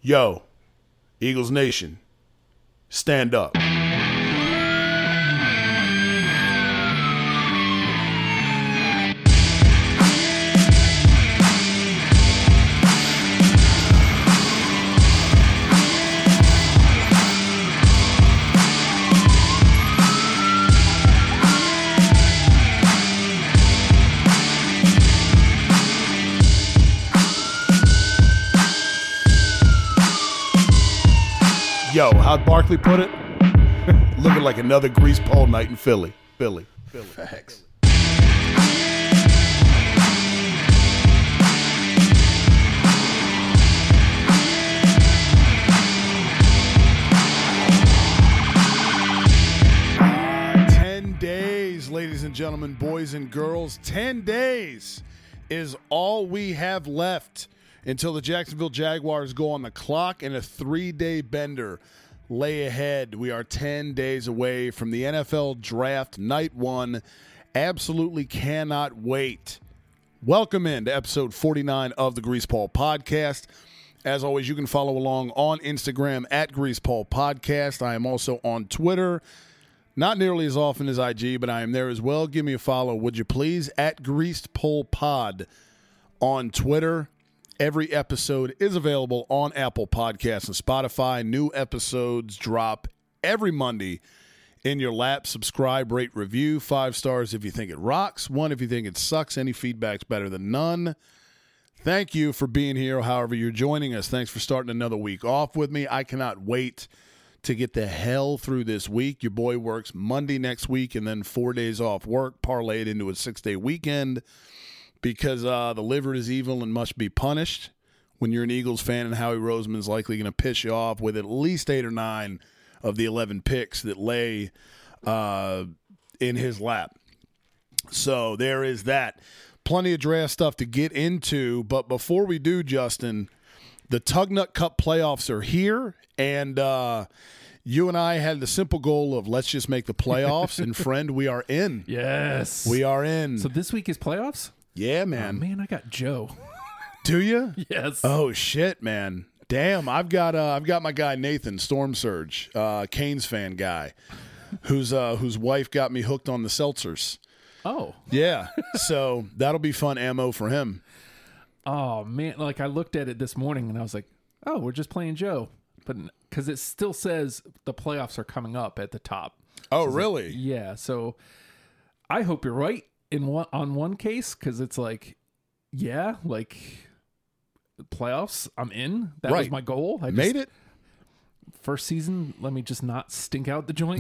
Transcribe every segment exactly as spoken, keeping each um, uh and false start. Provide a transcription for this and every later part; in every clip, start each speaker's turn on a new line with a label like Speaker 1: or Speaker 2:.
Speaker 1: Yo, Eagles Nation, stand up. Yo, how'd Barkley put it? Looking like another grease pole night in Philly. Philly. Philly.
Speaker 2: Facts.
Speaker 1: Ten days, ladies and gentlemen, boys and girls. Ten days is all we have left until the Jacksonville Jaguars go on the clock, and a three-day bender lay ahead. We are ten days away from the N F L Draft Night one. Absolutely cannot wait. Welcome in to episode forty-nine of the Grease Paul Podcast. As always, you can follow along on Instagram at Grease Paul Podcast. I am also on Twitter, not nearly as often as I G, but I am there as well. Give me a follow, would you please, at Greased Pole Pod on Twitter. Every episode is available on Apple Podcasts and Spotify. New episodes drop every Monday in your lap. Subscribe, rate, review. Five stars if you think it rocks. One if you think it sucks. Any feedback's better than none. Thank you for being here, however you're joining us. Thanks for starting another week off with me. I cannot wait to get the hell through this week. Your boy works Monday next week and then four days off work, parlayed into a six-day weekend. Because uh, the liver is evil and must be punished. When you're an Eagles fan, and Howie Roseman's likely going to piss you off with at least eight or nine of the eleven picks that lay uh, in his lap. So there is that. Plenty of draft stuff to get into. But before we do, Justin, the Tug Nut Cup playoffs are here. And uh, you and I had the simple goal of let's just make the playoffs. And, friend, we are in.
Speaker 2: Yes.
Speaker 1: We are in.
Speaker 2: So this week is playoffs?
Speaker 1: Yeah, man.
Speaker 2: Oh, man, I got Joe.
Speaker 1: Do you?
Speaker 2: Yes.
Speaker 1: Oh shit, man. Damn, I've got uh, I've got my guy Nathan Storm Surge, uh, Canes fan guy, whose uh, whose wife got me hooked on the seltzers.
Speaker 2: Oh.
Speaker 1: Yeah. So that'll be fun ammo for him.
Speaker 2: Oh, man. Like, I looked at it this morning, and I was like, oh, we're just playing Joe. But because it still says the playoffs are coming up at the top.
Speaker 1: Oh,
Speaker 2: so
Speaker 1: really?
Speaker 2: Like, yeah. So I hope you're right. In one on one case, because it's like, yeah, like playoffs, I'm in. That
Speaker 1: right.
Speaker 2: was my goal. I
Speaker 1: made
Speaker 2: just,
Speaker 1: it.
Speaker 2: First season, let me just not stink out the joint.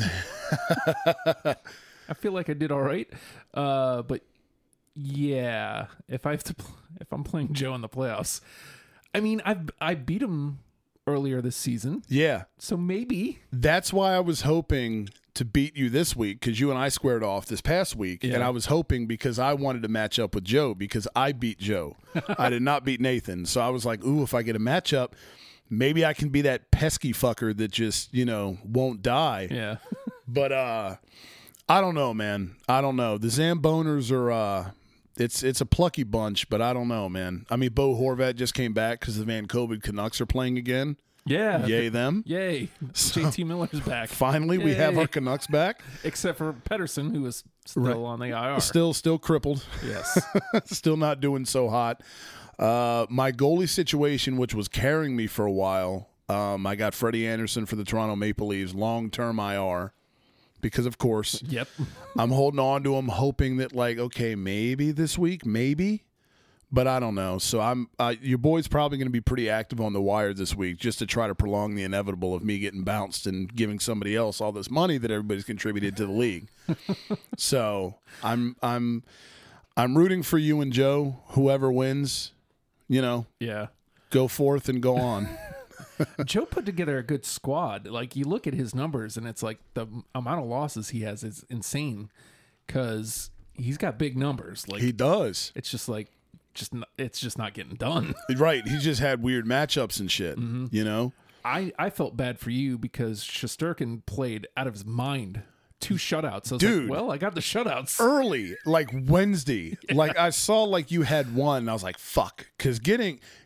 Speaker 2: I feel like I did all right, uh, but yeah, if I have to, if I'm playing Joe in the playoffs, I mean, I I beat him earlier this season.
Speaker 1: Yeah,
Speaker 2: so maybe
Speaker 1: that's why I was hoping to beat you this week, because you and I squared off this past week, yeah. And I was hoping because I wanted to match up with Joe because I beat Joe. I did not beat Nathan. So I was like, ooh, if I get a matchup, maybe I can be that pesky fucker that just, you know, won't die.
Speaker 2: Yeah.
Speaker 1: But uh, I don't know, man. I don't know. The Zamboners are uh, it's it's a plucky bunch, but I don't know, man. I mean, Bo Horvat just came back because the Vancouver Canucks are playing again.
Speaker 2: Yeah.
Speaker 1: Yay them.
Speaker 2: Yay.
Speaker 1: So,
Speaker 2: J T Miller's back.
Speaker 1: Finally,
Speaker 2: Yay.
Speaker 1: we have our Canucks back.
Speaker 2: Except for Pedersen, who is still right. on the I R.
Speaker 1: Still still crippled.
Speaker 2: Yes.
Speaker 1: Still not doing so hot. Uh, my goalie situation, which was carrying me for a while, um, I got Freddie Anderson for the Toronto Maple Leafs, long-term I R. Because, of course,
Speaker 2: yep.
Speaker 1: I'm holding on to him, hoping that, like, okay, maybe this week, maybe. But I don't know. So I'm uh, your boy's probably going to be pretty active on the wire this week just to try to prolong the inevitable of me getting bounced and giving somebody else all this money that everybody's contributed to the league. So I'm I'm I'm rooting for you and Joe. Whoever wins, you know,
Speaker 2: yeah,
Speaker 1: go forth and go on.
Speaker 2: Joe put together a good squad. Like, you look at his numbers, and it's like the amount of losses he has is insane because he's got big numbers. Like,
Speaker 1: he does.
Speaker 2: It's just like. Just not, it's just not getting done.
Speaker 1: Right. He just had weird matchups and shit, mm-hmm. you know?
Speaker 2: I, I felt bad for you because Shesterkin played out of his mind. Two shutouts. I was
Speaker 1: Dude,
Speaker 2: like, well, I got the shutouts.
Speaker 1: Early, like Wednesday. Yeah. Like I saw like you had one, and I was like, fuck. Because getting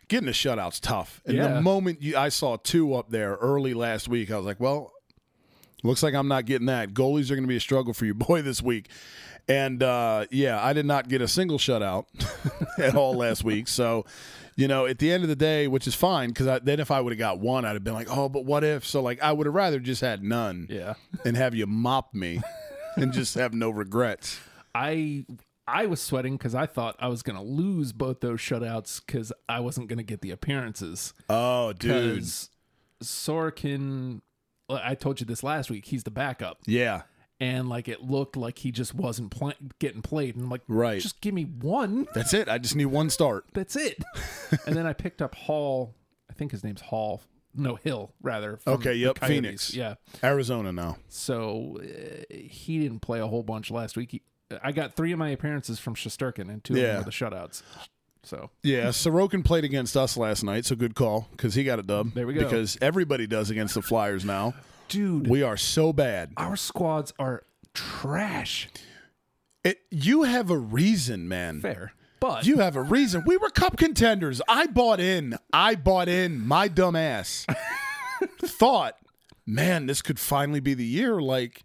Speaker 1: getting a shutout's tough. And
Speaker 2: Yeah.
Speaker 1: the moment you, I saw two up there early last week, I was like, well, looks like I'm not getting that. Goalies are going to be a struggle for you, boy, this week. And, uh, yeah, I did not get a single shutout at all last week. So, you know, at the end of the day, which is fine, because then if I would have got one, I'd have been like, oh, but what if? So, like, I would have rather just had none
Speaker 2: Yeah.
Speaker 1: and have you mop me and just have no regrets.
Speaker 2: I I was sweating because I thought I was going to lose both those shutouts because I wasn't going to get the appearances.
Speaker 1: Oh, dude.
Speaker 2: Because Sorokin, I told you this last week, he's the backup.
Speaker 1: Yeah.
Speaker 2: And like it looked like he just wasn't play- getting played. And I'm like,
Speaker 1: Right.
Speaker 2: just give me one.
Speaker 1: That's it. I just need one start.
Speaker 2: That's it. And then I picked up Hall. I think his name's Hall. No, Hill, rather. from
Speaker 1: Okay,
Speaker 2: the
Speaker 1: yep,
Speaker 2: Coyotes.
Speaker 1: Phoenix.
Speaker 2: Yeah.
Speaker 1: Arizona now.
Speaker 2: So uh, he didn't play a whole bunch last week. He, I got three of my appearances from Shesterkin, and two of
Speaker 1: Yeah.
Speaker 2: them were the shutouts. So
Speaker 1: Yeah, Sorokin played against us last night, so good call because he got a dub.
Speaker 2: There we go.
Speaker 1: Because everybody does against the Flyers now.
Speaker 2: dude,
Speaker 1: We are so bad.
Speaker 2: our squads are trash.
Speaker 1: It, you have a reason, man.
Speaker 2: Fair. But
Speaker 1: You have a reason. We were cup contenders. I bought in. I bought in. My dumb ass thought, man, this could finally be the year. Like,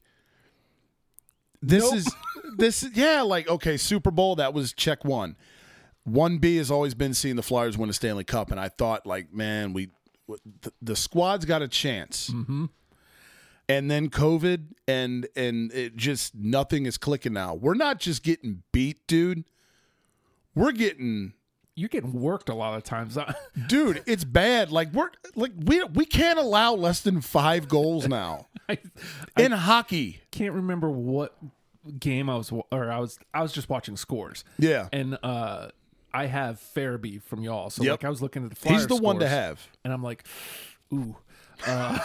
Speaker 1: this
Speaker 2: Nope.
Speaker 1: is this. Yeah, like okay, Super Bowl. That was check one. One B has always been seeing the Flyers win a Stanley Cup, and I thought, like, man, we the, the squad's got a chance.
Speaker 2: Mm-hmm.
Speaker 1: And then COVID, and and it just nothing is clicking now. We're not just getting beat, dude. We're getting.
Speaker 2: you're getting worked a lot of times.
Speaker 1: Dude, it's bad. Like we're like we we can't allow less than five goals now
Speaker 2: I,
Speaker 1: in hockey.
Speaker 2: can't remember what game I was wa- or I was I was just watching scores.
Speaker 1: Yeah,
Speaker 2: And uh I have Farabee from y'all. So
Speaker 1: Yep.
Speaker 2: like I was looking at the Flyers
Speaker 1: he's the one to
Speaker 2: scores,
Speaker 1: have.
Speaker 2: and I'm like, ooh. Uh,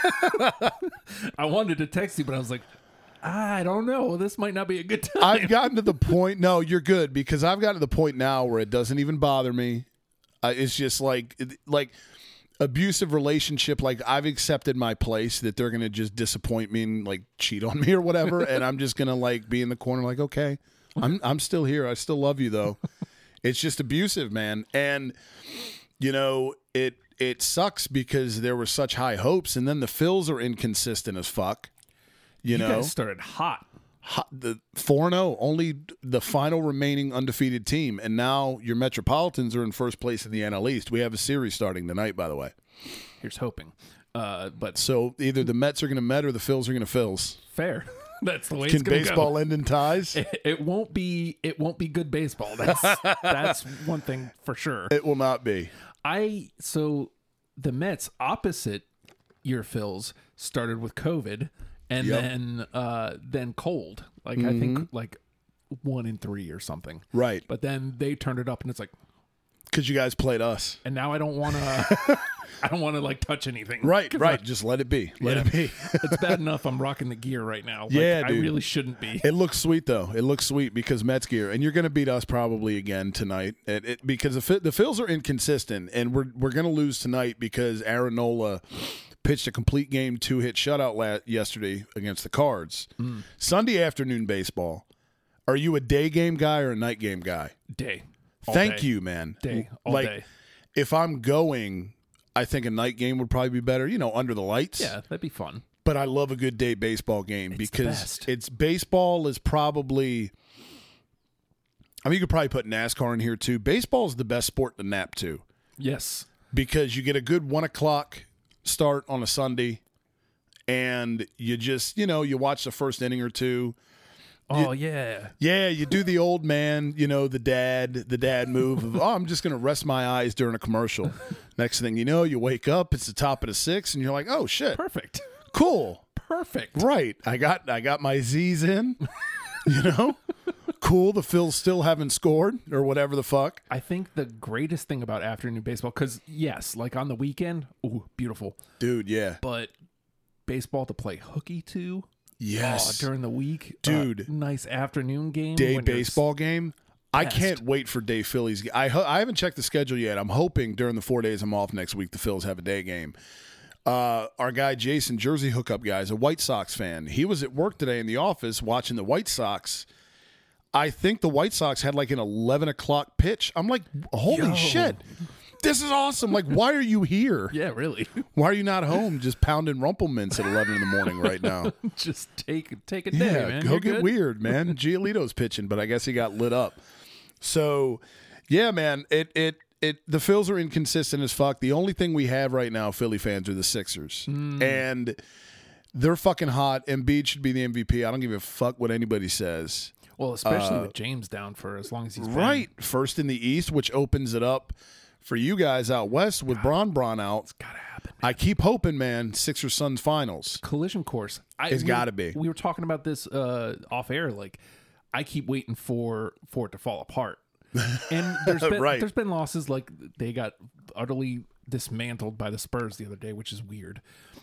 Speaker 2: I wanted to text you, but I was like, I don't know. This might not be a good time.
Speaker 1: I've gotten to the point. No, you're good because I've gotten to the point now where it doesn't even bother me. Uh, it's just like like abusive relationship. Like I've accepted my place that they're gonna just disappoint me and like cheat on me or whatever, and I'm just gonna like be in the corner like, okay, I'm I'm still here. I still love you though. It's just abusive, man, and you know it. It sucks because there were such high hopes, and then the fills are inconsistent as fuck. You,
Speaker 2: you
Speaker 1: know,
Speaker 2: guys started hot.
Speaker 1: Hot- the four and oh, only the final remaining undefeated team, and now your Metropolitans are in first place in the N L East. We have a series starting tonight, by the way.
Speaker 2: Here's hoping. Uh, but
Speaker 1: So either the Mets are going to Met or the Phils are going to Phils.
Speaker 2: fair. That's the way
Speaker 1: Can
Speaker 2: it's going to
Speaker 1: baseball
Speaker 2: go.
Speaker 1: end in ties?
Speaker 2: It, it won't be. It won't be good baseball. That's that's one thing for sure.
Speaker 1: It will not be.
Speaker 2: I so the Mets opposite your Phils started with COVID and
Speaker 1: Yep.
Speaker 2: then uh then cold. Like I think like one in three or something.
Speaker 1: Right.
Speaker 2: But then they turned it up and it's like,
Speaker 1: Because you guys played us.
Speaker 2: and now I don't want to. I don't want to like touch anything.
Speaker 1: Right,
Speaker 2: 'Cause,
Speaker 1: right.
Speaker 2: like,
Speaker 1: Just let it be. Let
Speaker 2: yeah.
Speaker 1: it be.
Speaker 2: It's bad enough I'm rocking the gear right now. Like,
Speaker 1: Yeah,
Speaker 2: I
Speaker 1: dude.
Speaker 2: really shouldn't be.
Speaker 1: It looks sweet though. It looks sweet because Mets gear, and you're going to beat us probably again tonight. It, it, because the Fi- the Phils are inconsistent, and we're we're going to lose tonight because Aaron Nola pitched a complete game two hit shutout la- yesterday against the Cards.
Speaker 2: Mm.
Speaker 1: Sunday afternoon baseball. Are you a day game guy or a night game guy?
Speaker 2: Day. All
Speaker 1: Thank
Speaker 2: day.
Speaker 1: you, man.
Speaker 2: Day. All
Speaker 1: like
Speaker 2: day.
Speaker 1: if I'm going, I think a night game would probably be better. You know, under the lights.
Speaker 2: Yeah, that'd be fun.
Speaker 1: But I love a good day baseball game
Speaker 2: It's the
Speaker 1: because
Speaker 2: best.
Speaker 1: it's baseball is probably. I mean, you could probably put NASCAR in here too. Baseball is the best sport to nap to
Speaker 2: Yes.
Speaker 1: because you get a good one o'clock start on a Sunday, and you just you know you watch the first inning or two.
Speaker 2: Oh yeah.
Speaker 1: Yeah, you do the old man, you know, the dad, the dad move of, oh, I'm just going to rest my eyes during a commercial. Next thing you know, you wake up, it's the top of the sixth, and you're like, oh shit,
Speaker 2: Perfect.
Speaker 1: cool.
Speaker 2: Perfect.
Speaker 1: Right. I got I got my Z's in. You know? Cool. The Phils still haven't scored or whatever the fuck.
Speaker 2: I think the greatest thing about afternoon baseball, because yes, like on the weekend, ooh, beautiful.
Speaker 1: Dude, yeah.
Speaker 2: But baseball to play hooky to,
Speaker 1: Yes.
Speaker 2: oh, during the week,
Speaker 1: Dude.
Speaker 2: uh, nice afternoon game,
Speaker 1: Day
Speaker 2: when you're s-
Speaker 1: baseball game. I
Speaker 2: best.
Speaker 1: can't wait for day Phillies. I ho- I haven't checked the schedule yet. I'm hoping during the four days I'm off next week, the Phils have a day game. Uh, our guy Jason, Jersey hookup guy, is a White Sox fan. He was at work today in the office watching the White Sox. I think the White Sox had like an eleven o'clock pitch. I'm like, holy
Speaker 2: Yo.
Speaker 1: shit. This is awesome. Like, why are you here?
Speaker 2: Yeah, really.
Speaker 1: Why are you not home just pounding Rumplemints at eleven in the morning right now?
Speaker 2: Just take take a day,
Speaker 1: Yeah,
Speaker 2: man.
Speaker 1: go
Speaker 2: You're
Speaker 1: get
Speaker 2: good.
Speaker 1: weird, man. Giolito's pitching, but I guess he got lit up. So, yeah, man, it it it the Phils are inconsistent as fuck. The only thing we have right now, Philly fans, are the Sixers,
Speaker 2: Mm.
Speaker 1: and they're fucking hot. Embiid should be the M V P. I don't give a fuck what anybody says.
Speaker 2: Well, especially with James down for as long as he's been.
Speaker 1: Right, first in the East, which opens it up for you guys out west with Bron Bron out.
Speaker 2: It's gotta happen.
Speaker 1: I keep hoping, man. Sixers Suns finals.
Speaker 2: Collision course. I,
Speaker 1: It's
Speaker 2: we-
Speaker 1: gotta be.
Speaker 2: We were talking about this uh, off air. Like, I keep waiting for for it to fall apart. And there's been
Speaker 1: Right.
Speaker 2: there's been losses like they got utterly dismantled by the Spurs the other day, which is weird.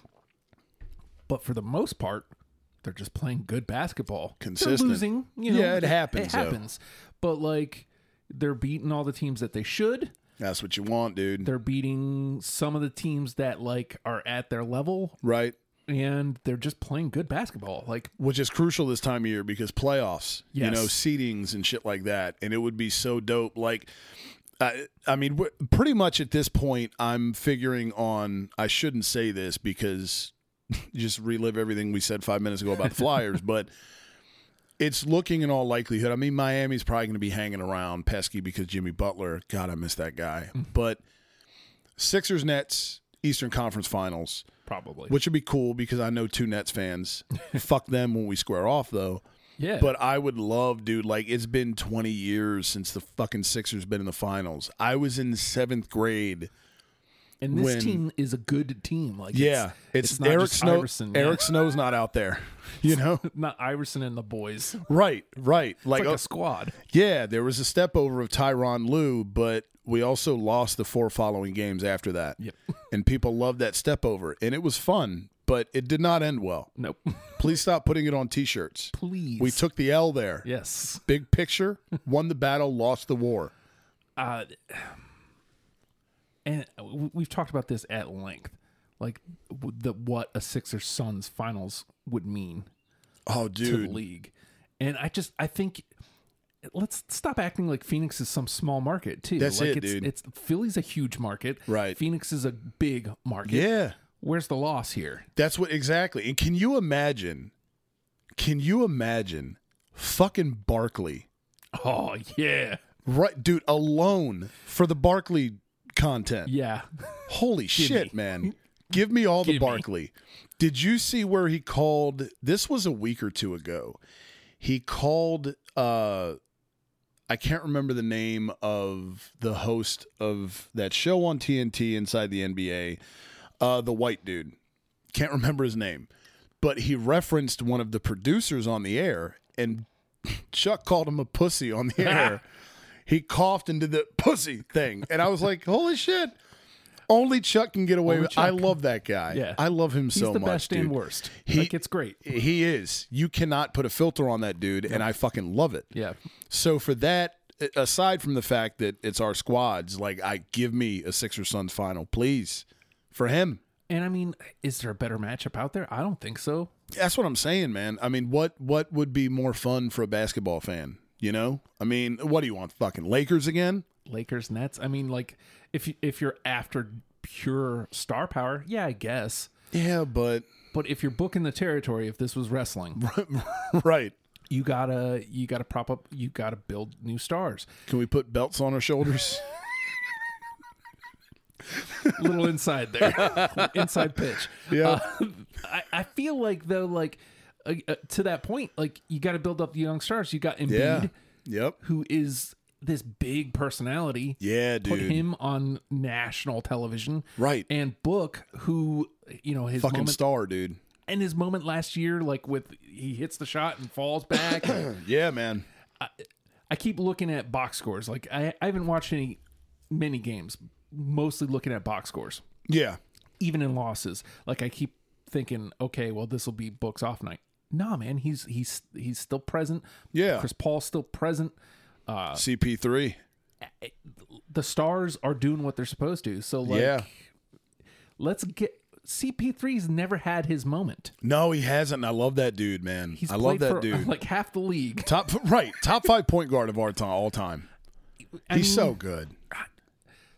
Speaker 2: But for the most part, they're just playing good basketball.
Speaker 1: Consistent.
Speaker 2: They're losing, you know.
Speaker 1: Yeah, it happens,
Speaker 2: It
Speaker 1: though.
Speaker 2: happens. But like, they're beating all the teams that they should.
Speaker 1: That's what you want, dude.
Speaker 2: They're beating some of the teams that like are at their level,
Speaker 1: Right.
Speaker 2: and they're just playing good basketball. Like,
Speaker 1: Which is crucial this time of year because playoffs, you
Speaker 2: Yes.
Speaker 1: know, seedings and shit like that. And it would be so dope. Like, I, I mean, we're- pretty much at this point, I'm figuring on, I shouldn't say this because you just relive everything we said five minutes ago about the Flyers, but it's looking in all likelihood. I mean, Miami's probably going to be hanging around pesky because Jimmy Butler, God, I miss that guy. But Sixers Nets, Eastern Conference Finals,
Speaker 2: probably.
Speaker 1: which would be cool because I know two Nets fans. Fuck them when we square off, though.
Speaker 2: Yeah.
Speaker 1: But I would love, dude, like it's been twenty years since the fucking Sixers been in the finals. I was in seventh grade.
Speaker 2: and this
Speaker 1: when-
Speaker 2: team is a good team. Like,
Speaker 1: Yeah.
Speaker 2: it's,
Speaker 1: It's,
Speaker 2: it's not
Speaker 1: Eric
Speaker 2: just
Speaker 1: Snow.
Speaker 2: Iverson. yeah.
Speaker 1: Eric Snow's not out there. You know?
Speaker 2: not Iverson and the boys. It's
Speaker 1: Right, right. Like,
Speaker 2: like
Speaker 1: uh,
Speaker 2: a squad.
Speaker 1: yeah, there was a step over of Tyronn Lue, but we also lost the four following games after that.
Speaker 2: Yep.
Speaker 1: And people loved that step over. And it was fun, but it did not end well.
Speaker 2: Nope.
Speaker 1: Please stop putting it on T-shirts.
Speaker 2: Please.
Speaker 1: We took the L there.
Speaker 2: Yes.
Speaker 1: Big picture, won the battle, lost the war.
Speaker 2: Uh, and we've talked about this at length, like the what a Sixers Suns finals would mean
Speaker 1: Oh,
Speaker 2: to
Speaker 1: dude.
Speaker 2: the league. And I just I think let's stop acting like Phoenix is some small market too.
Speaker 1: That's
Speaker 2: like
Speaker 1: it,
Speaker 2: it's,
Speaker 1: dude.
Speaker 2: It's Philly's a huge market.
Speaker 1: Right.
Speaker 2: Phoenix is a big market.
Speaker 1: Yeah.
Speaker 2: Where's the loss here?
Speaker 1: That's what exactly. And can you imagine? Can you imagine fucking Barkley?
Speaker 2: Oh yeah.
Speaker 1: Right, dude, alone for the Barkley content.
Speaker 2: Yeah.
Speaker 1: Holy shit,
Speaker 2: me.
Speaker 1: man. Give me all the
Speaker 2: Give me.
Speaker 1: Barkley. Did you see where he called this was a week or two ago. He called uh I can't remember the name of the host of that show on T N T inside the N B A. Uh, the white dude. Can't remember his name. But he referenced one of the producers on the air, and Chuck called him a pussy on the air. He coughed and did the pussy thing. And I was like, holy shit. Only Chuck can get away
Speaker 2: Only
Speaker 1: with I
Speaker 2: Chuck.
Speaker 1: love that guy.
Speaker 2: Yeah.
Speaker 1: I love him
Speaker 2: He's
Speaker 1: so
Speaker 2: the
Speaker 1: much.
Speaker 2: best
Speaker 1: dude.
Speaker 2: and worst.
Speaker 1: He-
Speaker 2: like it's great.
Speaker 1: He is. You cannot put a filter on that dude, and I fucking love it.
Speaker 2: Yeah.
Speaker 1: So for that, aside from the fact that it's our squads, like I give me a Sixers Suns final, please, for him.
Speaker 2: And I mean, is there a better matchup out there? I don't think so.
Speaker 1: That's what I'm saying, man. I mean, what what would be more fun for a basketball fan? You know, I mean, what do you want? Fucking Lakers again?
Speaker 2: Lakers, Nets. I mean, like if you, if you're after pure star power, yeah, I guess.
Speaker 1: Yeah, but
Speaker 2: But if you're booking the territory, if this was wrestling,
Speaker 1: right.
Speaker 2: you gotta you gotta prop up, you gotta build new stars.
Speaker 1: Can we put belts on our shoulders?
Speaker 2: A little inside there, inside pitch.
Speaker 1: Yeah.
Speaker 2: Uh, I, I feel like though, like uh, uh, to that point, like you got to build up the young stars. You got Embiid,
Speaker 1: Yeah. Yep.
Speaker 2: who is this big personality.
Speaker 1: Yeah,
Speaker 2: Put
Speaker 1: dude.
Speaker 2: him on national television,
Speaker 1: Right.
Speaker 2: And Book, who you know his
Speaker 1: Fucking
Speaker 2: moment
Speaker 1: star, dude.
Speaker 2: and his moment last year, like with he hits the shot and falls back.
Speaker 1: Yeah, man.
Speaker 2: I keep looking at box scores. Like I, I haven't watched any many games. Mostly looking at box scores,
Speaker 1: Yeah.
Speaker 2: even in losses. Like I keep thinking, okay, well this will be Book's off night. Nah, man, he's he's he's still present.
Speaker 1: Yeah.
Speaker 2: Chris Paul's still present.
Speaker 1: C P three.
Speaker 2: The stars are doing what they're supposed to. So like,
Speaker 1: Yeah.
Speaker 2: let's get. C P three's never had his moment.
Speaker 1: No, he hasn't. And I love that dude, man.
Speaker 2: He's
Speaker 1: I
Speaker 2: played
Speaker 1: love that
Speaker 2: for
Speaker 1: dude.
Speaker 2: like half the league.
Speaker 1: Top right, top five point guard of our time, all time.
Speaker 2: I
Speaker 1: He's
Speaker 2: mean,
Speaker 1: so good.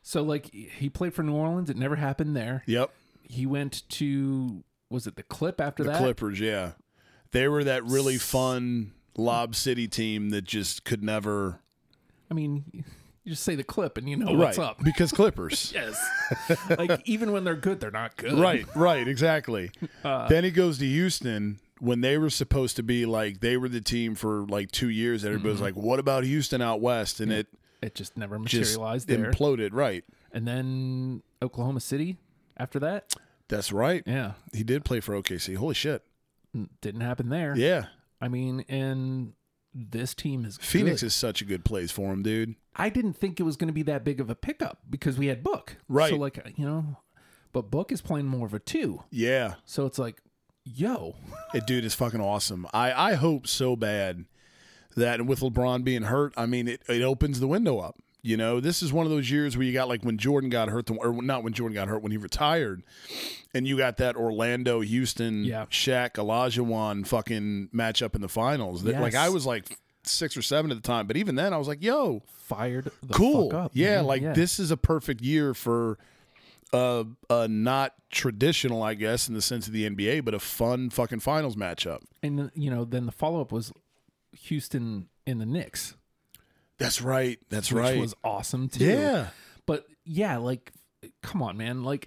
Speaker 2: So like he played for New Orleans. It never happened there.
Speaker 1: Yep.
Speaker 2: He went to, was it the Clip after
Speaker 1: The
Speaker 2: that?
Speaker 1: Clippers, yeah. They were that really fun Lob City team that just could never.
Speaker 2: I mean, you just say the Clip and you know what's
Speaker 1: right,
Speaker 2: up.
Speaker 1: Because Clippers.
Speaker 2: Yes. Like even when they're good, they're not good.
Speaker 1: Right, right, exactly.
Speaker 2: Uh,
Speaker 1: then he goes to Houston when they were supposed to be like, they were the team for like two years. Everybody was
Speaker 2: Mm-hmm.
Speaker 1: like, what about Houston out west? And it
Speaker 2: It just never
Speaker 1: just
Speaker 2: materialized there.
Speaker 1: imploded, right.
Speaker 2: And then Oklahoma City after that.
Speaker 1: That's right.
Speaker 2: Yeah.
Speaker 1: He did play for O K C. Holy shit.
Speaker 2: Didn't happen there.
Speaker 1: Yeah.
Speaker 2: I mean, and this team is
Speaker 1: Phoenix
Speaker 2: good.
Speaker 1: is such a good place for him, dude.
Speaker 2: I didn't think it was going to be that big of a pickup because we had Book.
Speaker 1: Right.
Speaker 2: So, like, you know, but Book is playing more of a two.
Speaker 1: Yeah.
Speaker 2: So it's like, yo.
Speaker 1: It, dude, is fucking awesome. I, I hope so bad that with LeBron being hurt, I mean, it, it opens the window up. You know, this is one of those years where you got like when Jordan got hurt, or not when Jordan got hurt, when he retired, and you got that Orlando, Houston,
Speaker 2: Yeah.
Speaker 1: Shaq, Olajuwon fucking matchup in the finals. That, Like
Speaker 2: Yes.
Speaker 1: I was like six or seven at the time, but even then I was like, yo,
Speaker 2: Fired the
Speaker 1: cool.
Speaker 2: fuck up.
Speaker 1: Yeah,
Speaker 2: man.
Speaker 1: like
Speaker 2: Yeah.
Speaker 1: this is a perfect year for uh, a not traditional, I guess, in the sense of the N B A, but a fun fucking finals matchup.
Speaker 2: And, then, you know, then the follow up was Houston in the Knicks.
Speaker 1: That's right. That's
Speaker 2: which
Speaker 1: right.
Speaker 2: was awesome too.
Speaker 1: Yeah.
Speaker 2: But yeah, like, come on, man. Like,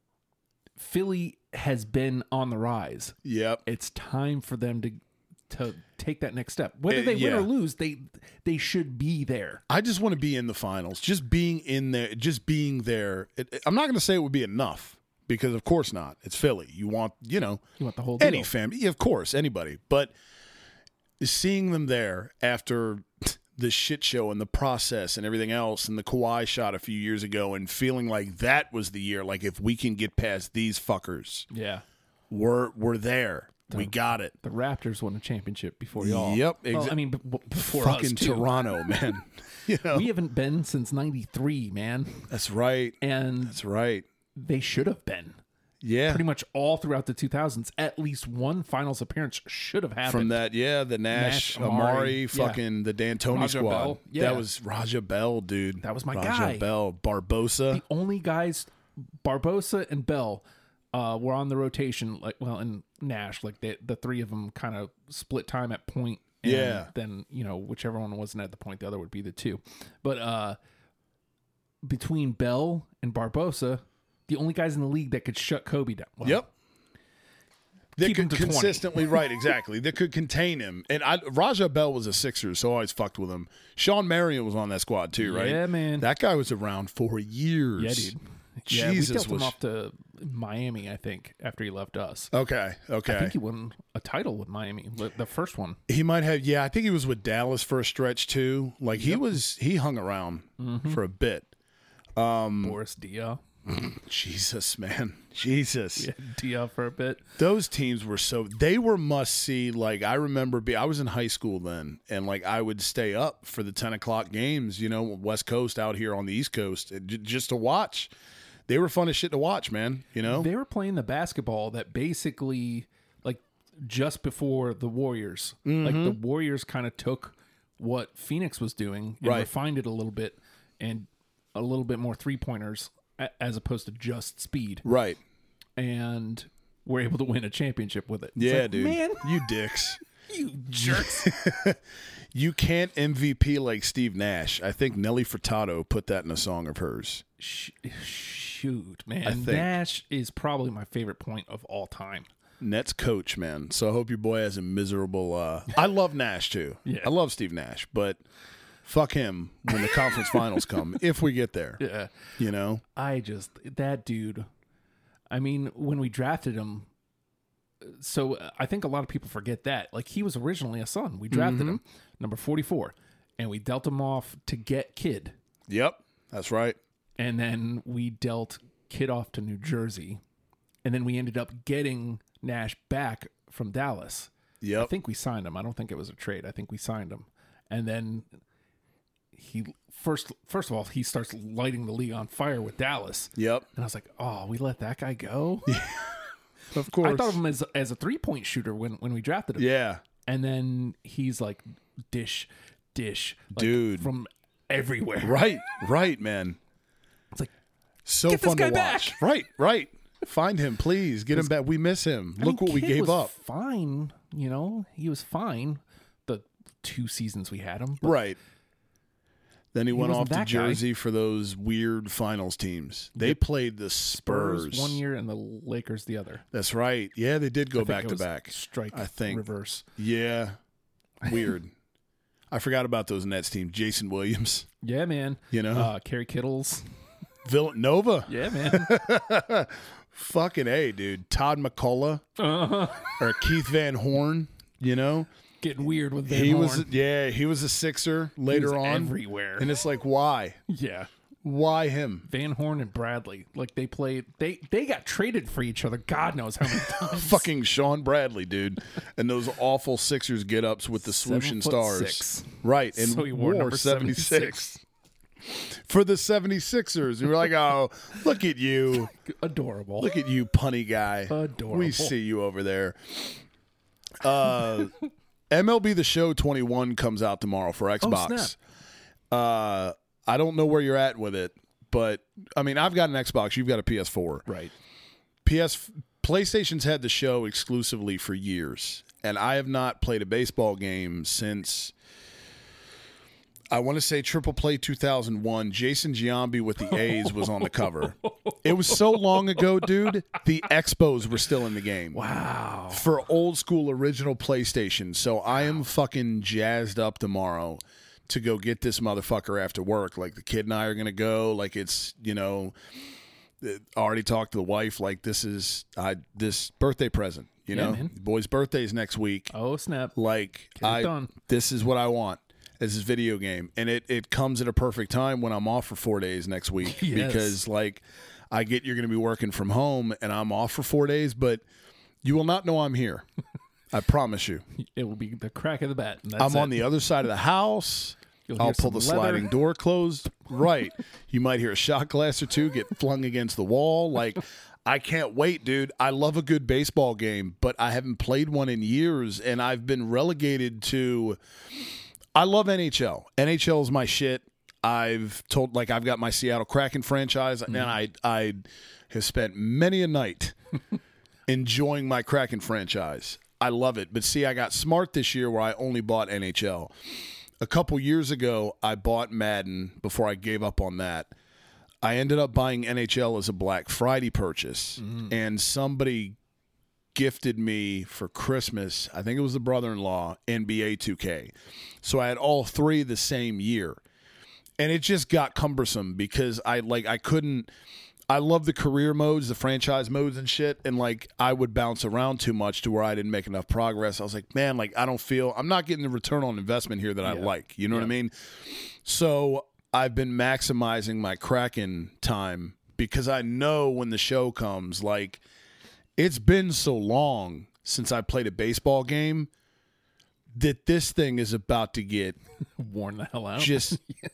Speaker 2: Philly has been on the rise.
Speaker 1: Yep.
Speaker 2: It's time for them to to take that next step. Whether
Speaker 1: Uh,
Speaker 2: they win
Speaker 1: yeah.
Speaker 2: or lose, they they should be there.
Speaker 1: I just want to be in the finals. Just being in there, just being there. It, it- I'm not going to say it would be enough because, of course, not. It's Philly. You want, you know,
Speaker 2: You want the whole deal.
Speaker 1: any family, yeah, of course, anybody. But seeing them there after the shit show and the process and everything else, and the Kawhi shot a few years ago, and feeling like that was the year. Like if we can get past these fuckers,
Speaker 2: Yeah.
Speaker 1: we're we're there. We got it.
Speaker 2: The Raptors won a championship before y'all.
Speaker 1: Yep,
Speaker 2: Well,
Speaker 1: exa-
Speaker 2: I mean, b- b- before
Speaker 1: Fucking
Speaker 2: us too.
Speaker 1: Toronto, man. You know,
Speaker 2: We haven't been since ninety-three, man.
Speaker 1: that's right.
Speaker 2: And
Speaker 1: That's right.
Speaker 2: they should have been.
Speaker 1: Yeah.
Speaker 2: Pretty much all throughout the two thousands, at least one finals appearance should have happened.
Speaker 1: From that, yeah, the Nash,
Speaker 2: Nash,
Speaker 1: Amari,
Speaker 2: Amari,
Speaker 1: fucking the D'Antoni
Speaker 2: Raja
Speaker 1: squad.
Speaker 2: Bell, yeah.
Speaker 1: That was Raja Bell, dude.
Speaker 2: That was my
Speaker 1: Raja
Speaker 2: guy.
Speaker 1: Bell, Barbosa.
Speaker 2: The only guys, Barbosa and Bell, uh, were on the rotation. Like, well, and Nash, like they, the three of them kind of split time at point. And
Speaker 1: Yeah.
Speaker 2: then you know whichever one wasn't at the point, the other would be the two. But uh, between Bell and Barbosa, the only guys in the league that could shut Kobe down. Well,
Speaker 1: Yep. That
Speaker 2: Keep him
Speaker 1: could
Speaker 2: to twenty.
Speaker 1: consistently, right, exactly. That could contain him. And I, Raja Bell was a Sixer, so I always fucked with him. Sean Marion was on that squad too, right?
Speaker 2: Yeah, man.
Speaker 1: That guy was around for years.
Speaker 2: Yeah, dude. Yeah,
Speaker 1: Jesus
Speaker 2: we dealt
Speaker 1: was
Speaker 2: him off to Miami, I think, after he left us.
Speaker 1: Okay, okay.
Speaker 2: I think he won a title with Miami, the the first one.
Speaker 1: He might have, yeah. I think he was with Dallas for a stretch too. Like he was, he hung around
Speaker 2: Mm-hmm.
Speaker 1: for a bit. Um,
Speaker 2: Boris Dia.
Speaker 1: Jesus, man, Jesus.
Speaker 2: Yeah, Dia for a bit.
Speaker 1: Those teams were so, they were must see. Like I remember, be I was in high school then, and like I would stay up for the ten o'clock games. You know, West Coast out here on the East Coast, and j- just to watch. They were fun as shit to watch, man. You know,
Speaker 2: They were playing the basketball that basically, like, just before the Warriors. Like, the Warriors kind of took what Phoenix was doing and
Speaker 1: Right.
Speaker 2: refined it a little bit and a little bit more three-pointers a- as opposed to just speed.
Speaker 1: right?
Speaker 2: And were able to win a championship with it. It's
Speaker 1: Yeah,
Speaker 2: like,
Speaker 1: dude.
Speaker 2: Man,
Speaker 1: You dicks.
Speaker 2: you jerks.
Speaker 1: You can't M V P like Steve Nash. I think Nelly Furtado put that in a song of hers.
Speaker 2: Sh- shoot, man.
Speaker 1: I think-
Speaker 2: Nash is probably my favorite point of all time.
Speaker 1: Nets coach, man. So I hope your boy has a miserable. Uh... I love Nash too.
Speaker 2: Yeah.
Speaker 1: I love Steve Nash, but fuck him when the conference finals come, if we get there.
Speaker 2: Yeah.
Speaker 1: You know,
Speaker 2: I just, that dude, I mean, when we drafted him, so uh, I think a lot of people forget that. Like, he was originally a Sun. We drafted him, number forty-four, and we dealt him off to get Kid.
Speaker 1: yep, that's right.
Speaker 2: And then we dealt Kid off to New Jersey. And then we ended up getting Nash back from Dallas. I
Speaker 1: Yep,
Speaker 2: think we signed him. I don't think it was a trade. I think we signed him. And then he first first of all, he starts lighting the league on fire with Dallas.
Speaker 1: yep.
Speaker 2: And I was like, oh, we let that guy go?
Speaker 1: Of course.
Speaker 2: I thought of him as as a three-point shooter when, when we drafted him.
Speaker 1: yeah,
Speaker 2: And then he's like, dish, dish. Like,
Speaker 1: Dude.
Speaker 2: From everywhere.
Speaker 1: right, right, man.
Speaker 2: It's like,
Speaker 1: So
Speaker 2: get
Speaker 1: fun
Speaker 2: this
Speaker 1: to
Speaker 2: guy
Speaker 1: watch.
Speaker 2: back.
Speaker 1: Right, right. Find him, please. Get him back. We miss him.
Speaker 2: I
Speaker 1: Look
Speaker 2: mean,
Speaker 1: what we
Speaker 2: Kid
Speaker 1: gave
Speaker 2: was
Speaker 1: up.
Speaker 2: Fine, you know, he was fine. The two seasons we had him, but
Speaker 1: Right. Then he, went off
Speaker 2: wasn't
Speaker 1: to
Speaker 2: that guy.
Speaker 1: Jersey for those weird finals teams. They
Speaker 2: Yep.
Speaker 1: played the Spurs.
Speaker 2: Spurs one year and the Lakers the other.
Speaker 1: That's right. Yeah, they did go
Speaker 2: I think
Speaker 1: back
Speaker 2: it
Speaker 1: to
Speaker 2: was
Speaker 1: back.
Speaker 2: Strike,
Speaker 1: I think.
Speaker 2: reverse.
Speaker 1: Yeah. Weird. I forgot about those Nets teams. Jason Williams,
Speaker 2: Yeah, man.
Speaker 1: you know,
Speaker 2: Uh, Kerry Kittles.
Speaker 1: Villanova.
Speaker 2: Yeah, man.
Speaker 1: Fucking A, dude. Todd McCullough
Speaker 2: uh-huh.
Speaker 1: or Keith Van Horn, you know.
Speaker 2: Getting weird with Van
Speaker 1: He
Speaker 2: Horn.
Speaker 1: was yeah, he was a Sixer
Speaker 2: He
Speaker 1: later
Speaker 2: was
Speaker 1: on.
Speaker 2: everywhere.
Speaker 1: And it's like, why?
Speaker 2: Yeah.
Speaker 1: Why him?
Speaker 2: Van Horn and Bradley, like they played, they they got traded for each other. God knows how many times.
Speaker 1: Fucking Sean Bradley, dude. And those awful Sixers get ups with the
Speaker 2: Seven
Speaker 1: swooshing
Speaker 2: foot
Speaker 1: stars.
Speaker 2: six.
Speaker 1: Right. And
Speaker 2: So he wore number
Speaker 1: seventy-six. For the seventy-sixers. And we're like, oh, look at you.
Speaker 2: Adorable.
Speaker 1: Look at you, punny guy.
Speaker 2: Adorable.
Speaker 1: We see you over there. Uh, M L B The Show twenty-one comes out tomorrow for Xbox.
Speaker 2: snap.
Speaker 1: uh, I don't know where you're at with it, but I mean, I've got an Xbox. You've got a P S four.
Speaker 2: Right.
Speaker 1: P S PlayStation's had the show exclusively for years, and I have not played a baseball game since I want to say Triple Play two thousand one. Jason Giambi with the A's was on the cover. It was so long ago, dude. The Expos were still in the game.
Speaker 2: Wow.
Speaker 1: For old school original PlayStation. So I am fucking jazzed up tomorrow to go get this motherfucker after work. Like the kid and I are going to go. Like it's, you know, I already talked to the wife. Like this is I this birthday present, you
Speaker 2: Yeah,
Speaker 1: know,
Speaker 2: man.
Speaker 1: boy's birthday's next week.
Speaker 2: Oh snap.
Speaker 1: Like
Speaker 2: Get it
Speaker 1: I,
Speaker 2: done.
Speaker 1: this is what I want. This is video game. And it, it comes at a perfect time when I'm off for four days next week.
Speaker 2: Yes.
Speaker 1: Because like I get you're going to be working from home and I'm off for four days, but you will not know I'm here. I promise you.
Speaker 2: It will be the crack of the bat. And that's
Speaker 1: I'm on
Speaker 2: it.
Speaker 1: the other side of the house.
Speaker 2: You'll
Speaker 1: I'll
Speaker 2: hear
Speaker 1: pull
Speaker 2: some
Speaker 1: the
Speaker 2: leather.
Speaker 1: sliding door closed. Right. You might hear a shot glass or two get flung against the wall. Like, I can't wait, dude. I love a good baseball game, but I haven't played one in years, and I've been relegated to. I love N H L. N H L is my shit. I've told, like, I've got my Seattle Kraken franchise,
Speaker 2: Mm-hmm.
Speaker 1: and I, I have spent many a night enjoying my Kraken franchise. I love it. But see, I got smart this year where I only bought N H L. A couple years ago, I bought Madden before I gave up on that. I ended up buying N H L as a Black Friday purchase,
Speaker 2: Mm.
Speaker 1: and somebody gifted me for Christmas, I think it was the brother-in-law, N B A two K. So I had all three the same year. And it just got cumbersome because I like I couldn't I love the career modes, the franchise modes and shit, and like I would bounce around too much to where I didn't make enough progress. I was like, man, like I don't feel I'm not getting the return on investment here that I
Speaker 2: Yeah.
Speaker 1: like. You know what I
Speaker 2: Yeah.
Speaker 1: mean? So I've been maximizing my Kraken time because I know when the show comes, like it's been so long since I played a baseball game that this thing is about to get
Speaker 2: Worn the hell out.
Speaker 1: just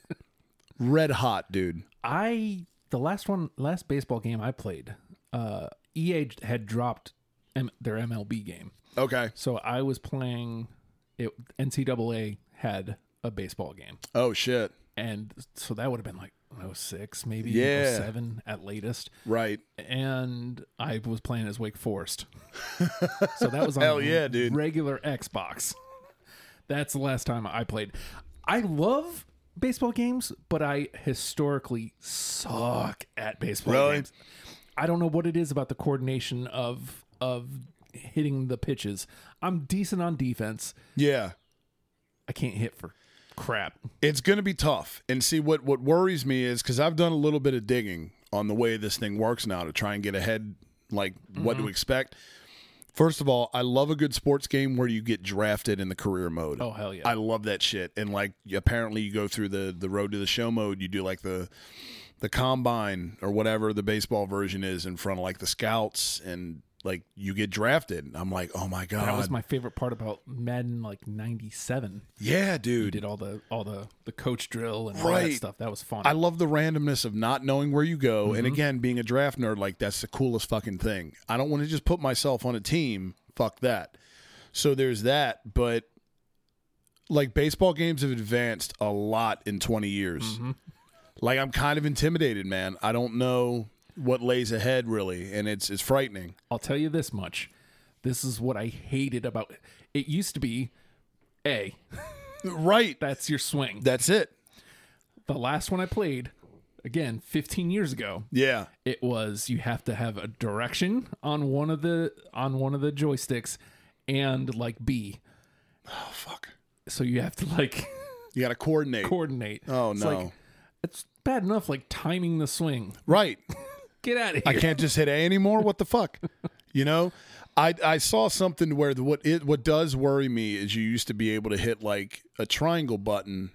Speaker 1: red hot, dude.
Speaker 2: I the last one, last baseball game I played, uh, E A had dropped M- their M L B game,
Speaker 1: Okay.
Speaker 2: so I was playing. It N C double A had a baseball game,
Speaker 1: Oh shit.
Speaker 2: and so that would have been like oh six, maybe
Speaker 1: Yeah.
Speaker 2: oh seven at latest.
Speaker 1: Right.
Speaker 2: And I was playing as Wake Forest, so that was on
Speaker 1: Hell yeah, dude.
Speaker 2: regular Xbox. That's the last time I played. I love baseball games, but I historically suck at baseball
Speaker 1: Really?
Speaker 2: games. I don't know what it is about the coordination of of hitting the pitches. I'm decent on defense.
Speaker 1: Yeah.
Speaker 2: I can't hit for crap.
Speaker 1: It's going to be tough. And see, what, what worries me is because I've done a little bit of digging on the way this thing works now to try and get ahead, like what to expect. First of all, I love a good sports game where you get drafted in the career mode.
Speaker 2: Oh hell yeah!
Speaker 1: I love that shit. And like apparently you go through the the road to the show mode, you do like the the combine or whatever the baseball version is in front of like the scouts, and like you get drafted. I'm like, oh my god.
Speaker 2: That was my favorite part about Madden like ninety-seven.
Speaker 1: Yeah,
Speaker 2: You
Speaker 1: dude.
Speaker 2: did all the all the the coach drill and all that
Speaker 1: Right.
Speaker 2: stuff. That was fun.
Speaker 1: I love the randomness of not knowing where you go.
Speaker 2: Mm-hmm.
Speaker 1: And again, being a draft nerd, like that's the coolest fucking thing. I don't want to just put myself on a team. Fuck that. So there's that. But like baseball games have advanced a lot in twenty years.
Speaker 2: Mm-hmm.
Speaker 1: Like, I'm kind of intimidated, man. I don't know what lays ahead, really, and it's it's frightening.
Speaker 2: I'll tell you this much. This is what I hated about it. It used to be A.
Speaker 1: Right.
Speaker 2: That's your swing.
Speaker 1: That's it.
Speaker 2: The last one I played, again, fifteen years ago,
Speaker 1: Yeah.
Speaker 2: it was you have to have a direction on one of the on one of the joysticks and like B.
Speaker 1: Oh, fuck.
Speaker 2: So you have to like
Speaker 1: You got to coordinate.
Speaker 2: coordinate.
Speaker 1: Oh,
Speaker 2: It's
Speaker 1: no.
Speaker 2: like, it's bad enough like timing the swing.
Speaker 1: Right.
Speaker 2: Get out of
Speaker 1: I
Speaker 2: here.
Speaker 1: can't just hit A anymore. What the fuck? You know, I I saw something where the, what it what does worry me is you used to be able to hit like a triangle button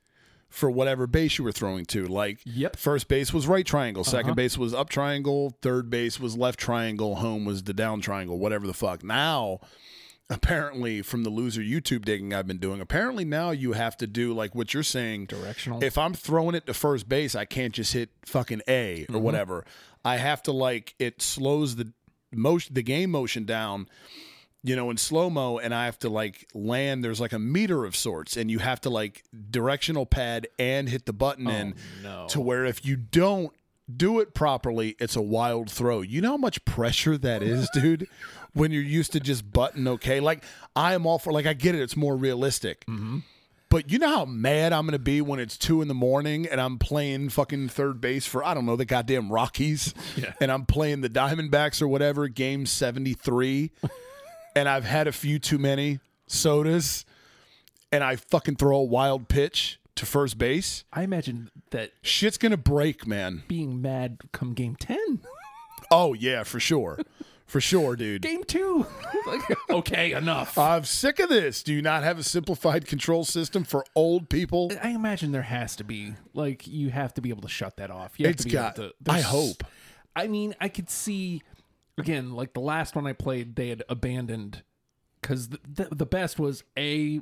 Speaker 1: for whatever base you were throwing to. Like,
Speaker 2: Yep.
Speaker 1: first base was right triangle, second
Speaker 2: Uh-huh.
Speaker 1: base was up triangle, third base was left triangle, home was the down triangle, whatever the fuck. Now, apparently, from the loser YouTube digging I've been doing, apparently now you have to do like what you're saying.
Speaker 2: Directional.
Speaker 1: If I'm throwing it to first base, I can't just hit fucking A or whatever. I have to like it slows the motion, the game motion down, you know, in slow mo, and I have to like land. There's like a meter of sorts, and you have to like directional pad and hit the button in
Speaker 2: no.
Speaker 1: to where if you don't do it properly, it's a wild throw. You know how much pressure that is, dude. When you're used to just button okay, like I am all for like I get it. It's more realistic.
Speaker 2: Mm-hmm.
Speaker 1: But you know how mad I'm going to be when it's two in the morning and I'm playing fucking third base for, I don't know, the goddamn Rockies.
Speaker 2: Yeah.
Speaker 1: And I'm playing the Diamondbacks or whatever, game seventy-three. And I've had a few too many sodas. And I fucking throw a wild pitch to first base.
Speaker 2: I imagine that
Speaker 1: Shit's going to break, man.
Speaker 2: being mad come game ten.
Speaker 1: Oh, yeah, for sure. For sure, dude.
Speaker 2: Game two. Like, okay, enough.
Speaker 1: I'm sick of this. Do you not have a simplified control system for old people?
Speaker 2: I imagine there has to be. Like, you have to be able to shut that off. You have
Speaker 1: It's
Speaker 2: to be
Speaker 1: got-
Speaker 2: able to.
Speaker 1: I
Speaker 2: there's-
Speaker 1: hope.
Speaker 2: I mean, I could see, again, like the last one I played, they had abandoned, because the, the, the best was A,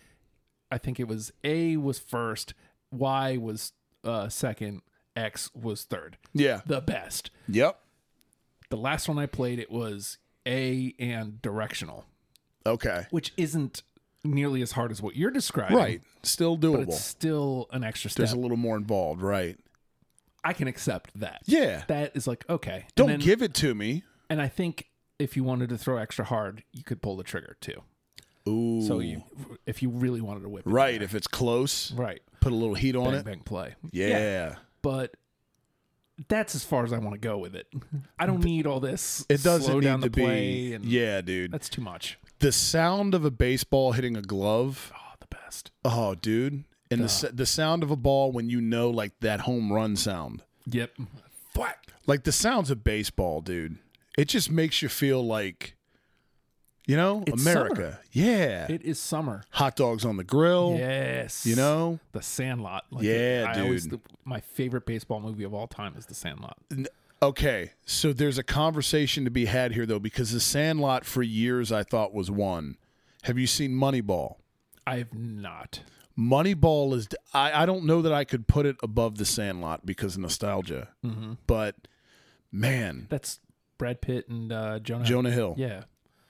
Speaker 2: I think it was A was first, Y was uh, second, X was third.
Speaker 1: Yeah.
Speaker 2: The best.
Speaker 1: Yep.
Speaker 2: The last one I played, it was A and directional,
Speaker 1: Okay.
Speaker 2: which isn't nearly as hard as what you're describing.
Speaker 1: Right. Still
Speaker 2: But
Speaker 1: doable.
Speaker 2: it's still an extra step.
Speaker 1: There's a little more involved, right?
Speaker 2: I can accept that.
Speaker 1: Yeah.
Speaker 2: That is like, okay. And
Speaker 1: Don't
Speaker 2: then-
Speaker 1: give it to me.
Speaker 2: And I think if you wanted to throw extra hard, you could pull the trigger too.
Speaker 1: Ooh.
Speaker 2: So you, if you really wanted to whip it. in
Speaker 1: right.
Speaker 2: there.
Speaker 1: If it's close,
Speaker 2: Right.
Speaker 1: put a little heat on
Speaker 2: Bang,
Speaker 1: it.
Speaker 2: bang, play.
Speaker 1: Yeah.
Speaker 2: But that's as far as I want to go with it. I don't need all this.
Speaker 1: It doesn't
Speaker 2: slow down
Speaker 1: need
Speaker 2: the
Speaker 1: to
Speaker 2: play
Speaker 1: be.
Speaker 2: and
Speaker 1: Yeah, dude.
Speaker 2: that's too much.
Speaker 1: The sound of a baseball hitting a glove.
Speaker 2: Oh, the best.
Speaker 1: Oh, dude. And the s- the sound of a ball when you know like that home run sound.
Speaker 2: Yep. Thwack.
Speaker 1: Like the sounds of baseball, dude. It just makes you feel like, you know,
Speaker 2: It's
Speaker 1: America.
Speaker 2: summer.
Speaker 1: Yeah.
Speaker 2: It is summer.
Speaker 1: Hot dogs on the grill.
Speaker 2: Yes.
Speaker 1: You know?
Speaker 2: The Sandlot. Like
Speaker 1: Yeah,
Speaker 2: I always-
Speaker 1: dude.
Speaker 2: the, my favorite baseball movie of all time is The Sandlot.
Speaker 1: Okay, so there's a conversation to be had here, though, because The Sandlot for years I thought was one. Have you seen Moneyball?
Speaker 2: I have not.
Speaker 1: Moneyball is, I, I don't know that I could put it above The Sandlot because of nostalgia,
Speaker 2: Mm-hmm.
Speaker 1: but man,
Speaker 2: That's Brad Pitt and uh, Jonah.
Speaker 1: Jonah Hill.
Speaker 2: Yeah.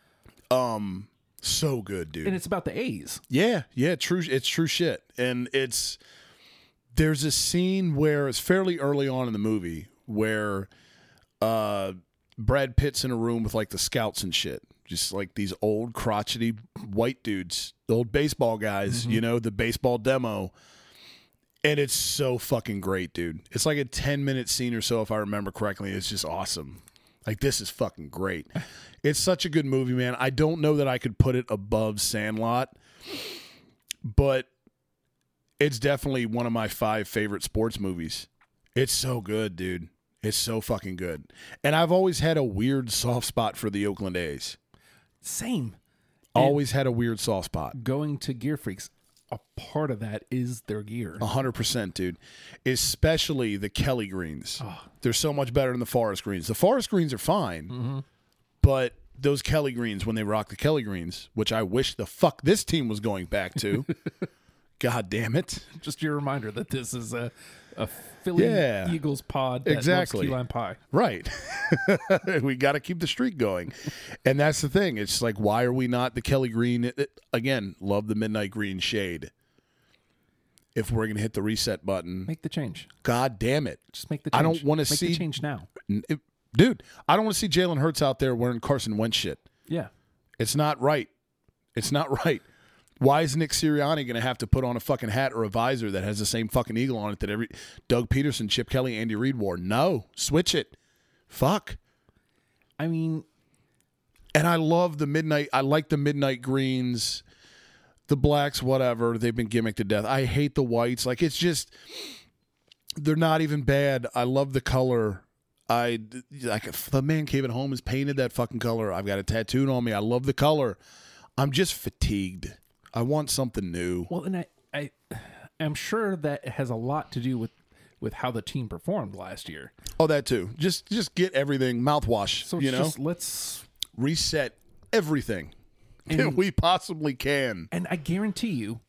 Speaker 1: Um, so good, dude.
Speaker 2: And it's about the A's.
Speaker 1: Yeah, yeah, true. It's true shit. And it's, there's a scene where it's fairly early on in the movie where uh, Brad Pitt's in a room with like the scouts and shit. Just like these old crotchety white dudes, the old baseball guys,
Speaker 2: Mm-hmm.
Speaker 1: you know, the baseball demo. And it's so fucking great, dude. It's like a ten minute scene or so, if I remember correctly. It's just awesome. Like, this is fucking great. It's such a good movie, man. I don't know that I could put it above Sandlot, but it's definitely one of my five favorite sports movies. It's so good, dude. It's so fucking good. And I've always had a weird soft spot for the Oakland A's.
Speaker 2: Same.
Speaker 1: Always had a weird soft spot.
Speaker 2: Going to Gear Freaks, a part of that is their gear.
Speaker 1: A hundred percent, dude. Especially the Kelly greens. They're so much better than the Forest greens. The Forest greens are fine, but those Kelly greens, when they rock the Kelly greens, which I wish the fuck this team was going back to. God damn it.
Speaker 2: Just your reminder that this is a, a Philly
Speaker 1: Yeah.
Speaker 2: Eagles pod that
Speaker 1: Exactly.
Speaker 2: loves key lime pie.
Speaker 1: Right. We got to keep the streak going. And that's the thing. It's like, why are we not the Kelly green? It- it- again, love the midnight green shade. if we're going to hit the reset button.
Speaker 2: Make the change.
Speaker 1: God damn it.
Speaker 2: Just make the change.
Speaker 1: I don't want to
Speaker 2: Make
Speaker 1: see
Speaker 2: the change now.
Speaker 1: It, dude, I don't want to see Jalen Hurts out there wearing Carson Wentz shit.
Speaker 2: Yeah.
Speaker 1: It's not right. It's not right. Why is Nick Sirianni going to have to put on a fucking hat or a visor that has the same fucking eagle on it that every Doug Peterson, Chip Kelly, Andy Reid wore? No. Switch it. Fuck.
Speaker 2: I mean,
Speaker 1: and I love the midnight. I like the midnight greens, the blacks, whatever. They've been gimmicked to death. I hate the whites. Like, it's just, they're not even bad. I love the color. I, like, if the man cave at home has painted that fucking color. I've got it tattooed on me. I love the color. I'm just fatigued. I want something new.
Speaker 2: Well, and I, I, I'm sure that has a lot to do with, with how the team performed last year.
Speaker 1: Oh, that too. Just, just get everything mouthwash.
Speaker 2: So
Speaker 1: you
Speaker 2: it's
Speaker 1: know,
Speaker 2: just, let's
Speaker 1: reset everything
Speaker 2: and,
Speaker 1: that we possibly can.
Speaker 2: And I guarantee you,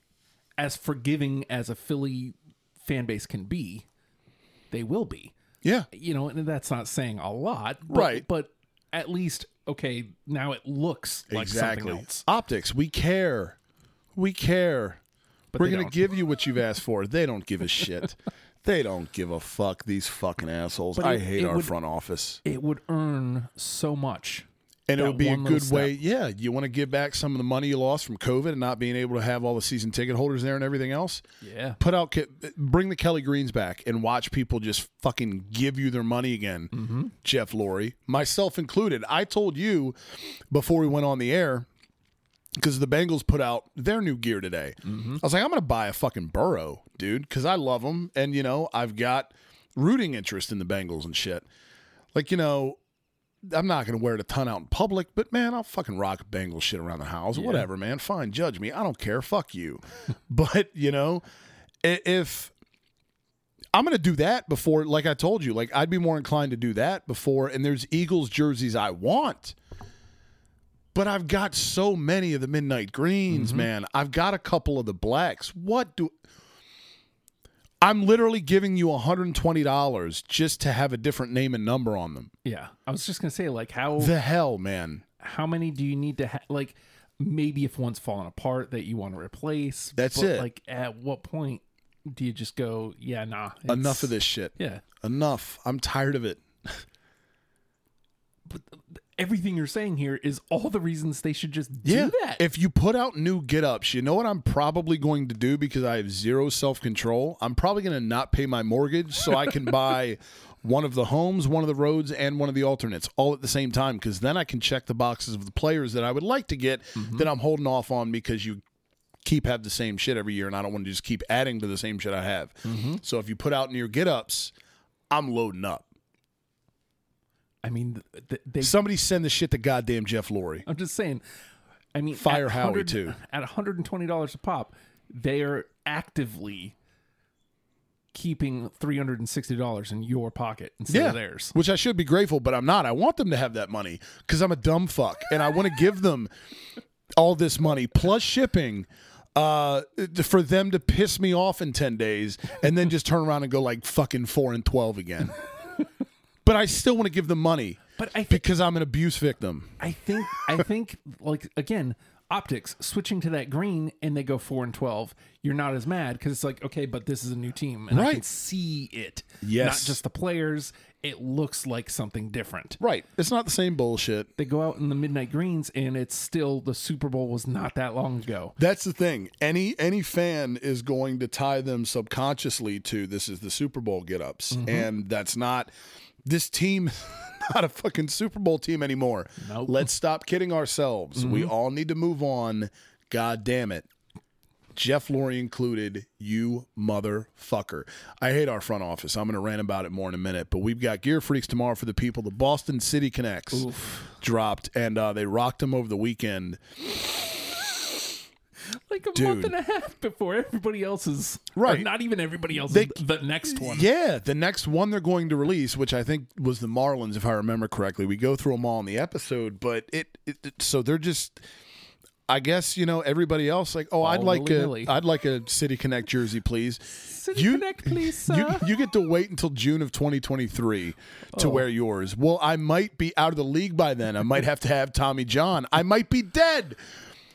Speaker 2: as forgiving as a Philly fan base can be, they will be.
Speaker 1: Yeah,
Speaker 2: you know, and that's not saying a lot, but,
Speaker 1: right?
Speaker 2: But at least. Okay, now it looks like
Speaker 1: exactly.
Speaker 2: something else.
Speaker 1: Optics, we care. We care.
Speaker 2: But
Speaker 1: We're going to
Speaker 2: don't.
Speaker 1: give you what you've asked for. They don't give a shit. They don't give a fuck, these fucking assholes.
Speaker 2: But
Speaker 1: I
Speaker 2: it-
Speaker 1: hate
Speaker 2: it
Speaker 1: our
Speaker 2: would-
Speaker 1: front office.
Speaker 2: It would earn so much.
Speaker 1: And it
Speaker 2: that
Speaker 1: would be a
Speaker 2: one little
Speaker 1: good way.
Speaker 2: step.
Speaker 1: Yeah, you want to give back some of the money you lost from COVID and not being able to have all the season ticket holders there and everything else.
Speaker 2: Yeah.
Speaker 1: Put out, bring the Kelly Greens back and watch people just fucking give you their money again.
Speaker 2: Mm-hmm.
Speaker 1: Jeff Lurie, myself included. I told you before we went on the air, because the Bengals put out their new gear today.
Speaker 2: Mm-hmm.
Speaker 1: I was like, I'm going to buy a fucking Burrow, dude, because I love them. And, you know, I've got rooting interest in the Bengals and shit. Like, you know, I'm not going to wear it a ton out in public, but, man, I'll fucking rock Bengals shit around the house.
Speaker 2: Yeah.
Speaker 1: Whatever, man. Fine, judge me. I don't care. Fuck you. But, you know, i- if I'm going to do that before, like I told you, like I'd be more inclined to do that before, and there's Eagles jerseys I want. But I've got so many of the midnight greens,
Speaker 2: Mm-hmm.
Speaker 1: man. I've got a couple of the blacks. What do I'm literally giving you one hundred twenty dollars just to have a different name and number on them.
Speaker 2: Yeah. I was just gonna say, like, how
Speaker 1: The hell, man.
Speaker 2: how many do you need to have? Like, maybe if one's falling apart that you want to replace.
Speaker 1: That's
Speaker 2: but,
Speaker 1: it.
Speaker 2: Like, at what point do you just go, yeah, nah,
Speaker 1: Enough
Speaker 2: it's-
Speaker 1: of this shit.
Speaker 2: Yeah.
Speaker 1: Enough. I'm tired of it.
Speaker 2: Everything you're saying here is all the reasons they should just do
Speaker 1: Yeah.
Speaker 2: that.
Speaker 1: If you put out new get-ups, you know what I'm probably going to do because I have zero self-control? I'm probably going to not pay my mortgage so I can buy one of the homes, one of the roads, and one of the alternates all at the same time, because then I can check the boxes of the players that I would like to get
Speaker 2: Mm-hmm.
Speaker 1: that I'm holding off on because you keep having the same shit every year, and I don't want to just keep adding to the same shit I have.
Speaker 2: Mm-hmm.
Speaker 1: So if you put out new get-ups, I'm loading up.
Speaker 2: I mean, th- th- they.
Speaker 1: Somebody send the shit to goddamn Jeff Lurie.
Speaker 2: I'm just saying. I mean,
Speaker 1: Fire
Speaker 2: at
Speaker 1: Howie,
Speaker 2: one hundred
Speaker 1: too.
Speaker 2: At one hundred twenty dollars a pop, they are actively keeping three hundred sixty dollars in your pocket instead of theirs.
Speaker 1: Which I should be grateful, but I'm not. I want them to have that money because I'm a dumb fuck, and I want to give them all this money plus shipping uh, for them to piss me off in ten days and then just turn around and go like fucking four and twelve again. But I still want to give them money
Speaker 2: But I think
Speaker 1: because I'm an abuse victim.
Speaker 2: I think I think like again, optics switching to that green and they go four and twelve. You're not as mad because it's like, okay, but this is a new team and I can
Speaker 1: Right.
Speaker 2: see it.
Speaker 1: Yes.
Speaker 2: Not just the players. It looks like something different.
Speaker 1: Right. It's not the same bullshit.
Speaker 2: They go out in the midnight greens and it's still the Super Bowl was not that long ago.
Speaker 1: That's the thing. Any any fan is going to tie them subconsciously to this is the Super Bowl get-ups.
Speaker 2: Mm-hmm.
Speaker 1: And that's not this team not a fucking Super Bowl team anymore.
Speaker 2: Nope.
Speaker 1: Let's stop kidding ourselves.
Speaker 2: Mm-hmm.
Speaker 1: We all need to move on. God damn it. Jeff Lurie included, you motherfucker. I hate our front office. I'm going to rant about it more in a minute. But we've got Gear Freaks tomorrow for the people. The Boston City Connects
Speaker 2: Oof.
Speaker 1: dropped, and uh, they rocked them over the weekend.
Speaker 2: Like a
Speaker 1: Dude.
Speaker 2: month and a half before everybody else's.
Speaker 1: Right.
Speaker 2: Or not even everybody else's.
Speaker 1: They-
Speaker 2: the next one.
Speaker 1: Yeah, the next one they're going to release, which I think was the Marlins, if I remember correctly. We go through them all in the episode, but it, it, it so they're just. I guess you know everybody else. Like, oh, I'd
Speaker 2: All
Speaker 1: like a,
Speaker 2: willy-nilly.
Speaker 1: I'd like a City Connect jersey, please.
Speaker 2: City
Speaker 1: You-
Speaker 2: Connect, please, sir.
Speaker 1: You, you get to wait until June of twenty twenty-three to
Speaker 2: Oh.
Speaker 1: wear yours. Well, I might be out of the league by then. I might have to have Tommy John. I might be dead.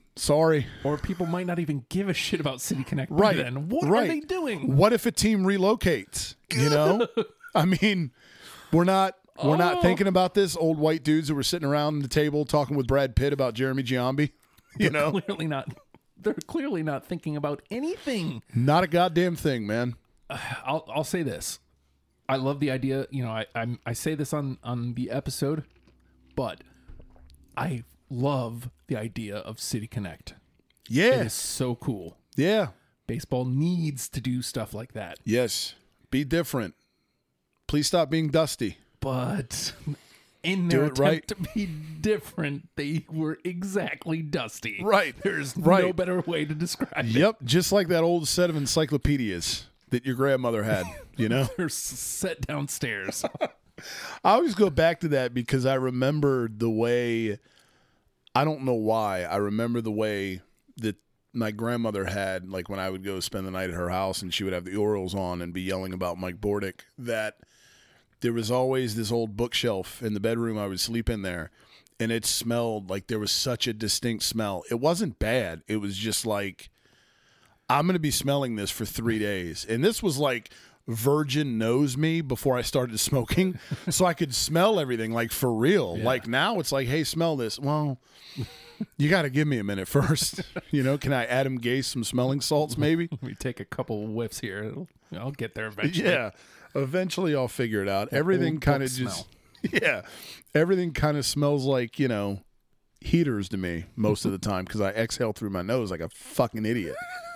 Speaker 1: Sorry.
Speaker 2: Or people might not even give a shit about City Connect.
Speaker 1: Right.
Speaker 2: Then what
Speaker 1: right.
Speaker 2: are they doing?
Speaker 1: What if a team relocates? You know? I mean, we're not we're
Speaker 2: Oh.
Speaker 1: not thinking about this. Old white dudes who were sitting around the table talking with Brad Pitt about Jeremy Giambi. You know?
Speaker 2: Clearly not. They're clearly not thinking about anything.
Speaker 1: Not a goddamn thing, man.
Speaker 2: I'll I'll say this. I love the idea. You know, I I'm, I say this on on the episode, but I love the idea of City Connect.
Speaker 1: Yeah.
Speaker 2: It is so cool.
Speaker 1: Yeah.
Speaker 2: Baseball needs to do stuff like that.
Speaker 1: Yes. Be different. Please stop being dusty.
Speaker 2: But in
Speaker 1: Do
Speaker 2: their
Speaker 1: it
Speaker 2: attempt
Speaker 1: right.
Speaker 2: to be different, they were exactly dusty.
Speaker 1: Right.
Speaker 2: There's no
Speaker 1: Right.
Speaker 2: better way to describe it.
Speaker 1: Yep. Just like that old set of encyclopedias that your grandmother had, you know?
Speaker 2: They're s- set downstairs.
Speaker 1: I always go back to that because I remember the way, I don't know why, I remember the way that my grandmother had, like when I would go spend the night at her house and she would have the Orioles on and be yelling about Mike Bordick, that there was always this old bookshelf in the bedroom I would sleep in there, and it smelled like there was such a distinct smell. It wasn't bad. It was just like, I'm going to be smelling this for three days. And this was like Virgin knows me before I started smoking, so I could smell everything, like for real.
Speaker 2: Yeah.
Speaker 1: Like now it's like, hey, smell this. Well, you got to give me a minute first. You know, can I Adam Gase some smelling salts maybe?
Speaker 2: We take a couple whiffs here. It'll- I'll get there eventually.
Speaker 1: Yeah. Eventually I'll figure it out. Everything
Speaker 2: old
Speaker 1: kind of
Speaker 2: book
Speaker 1: just, yeah, everything kind of smells like, you know, heaters to me most of the time because I exhale through my nose like a fucking idiot.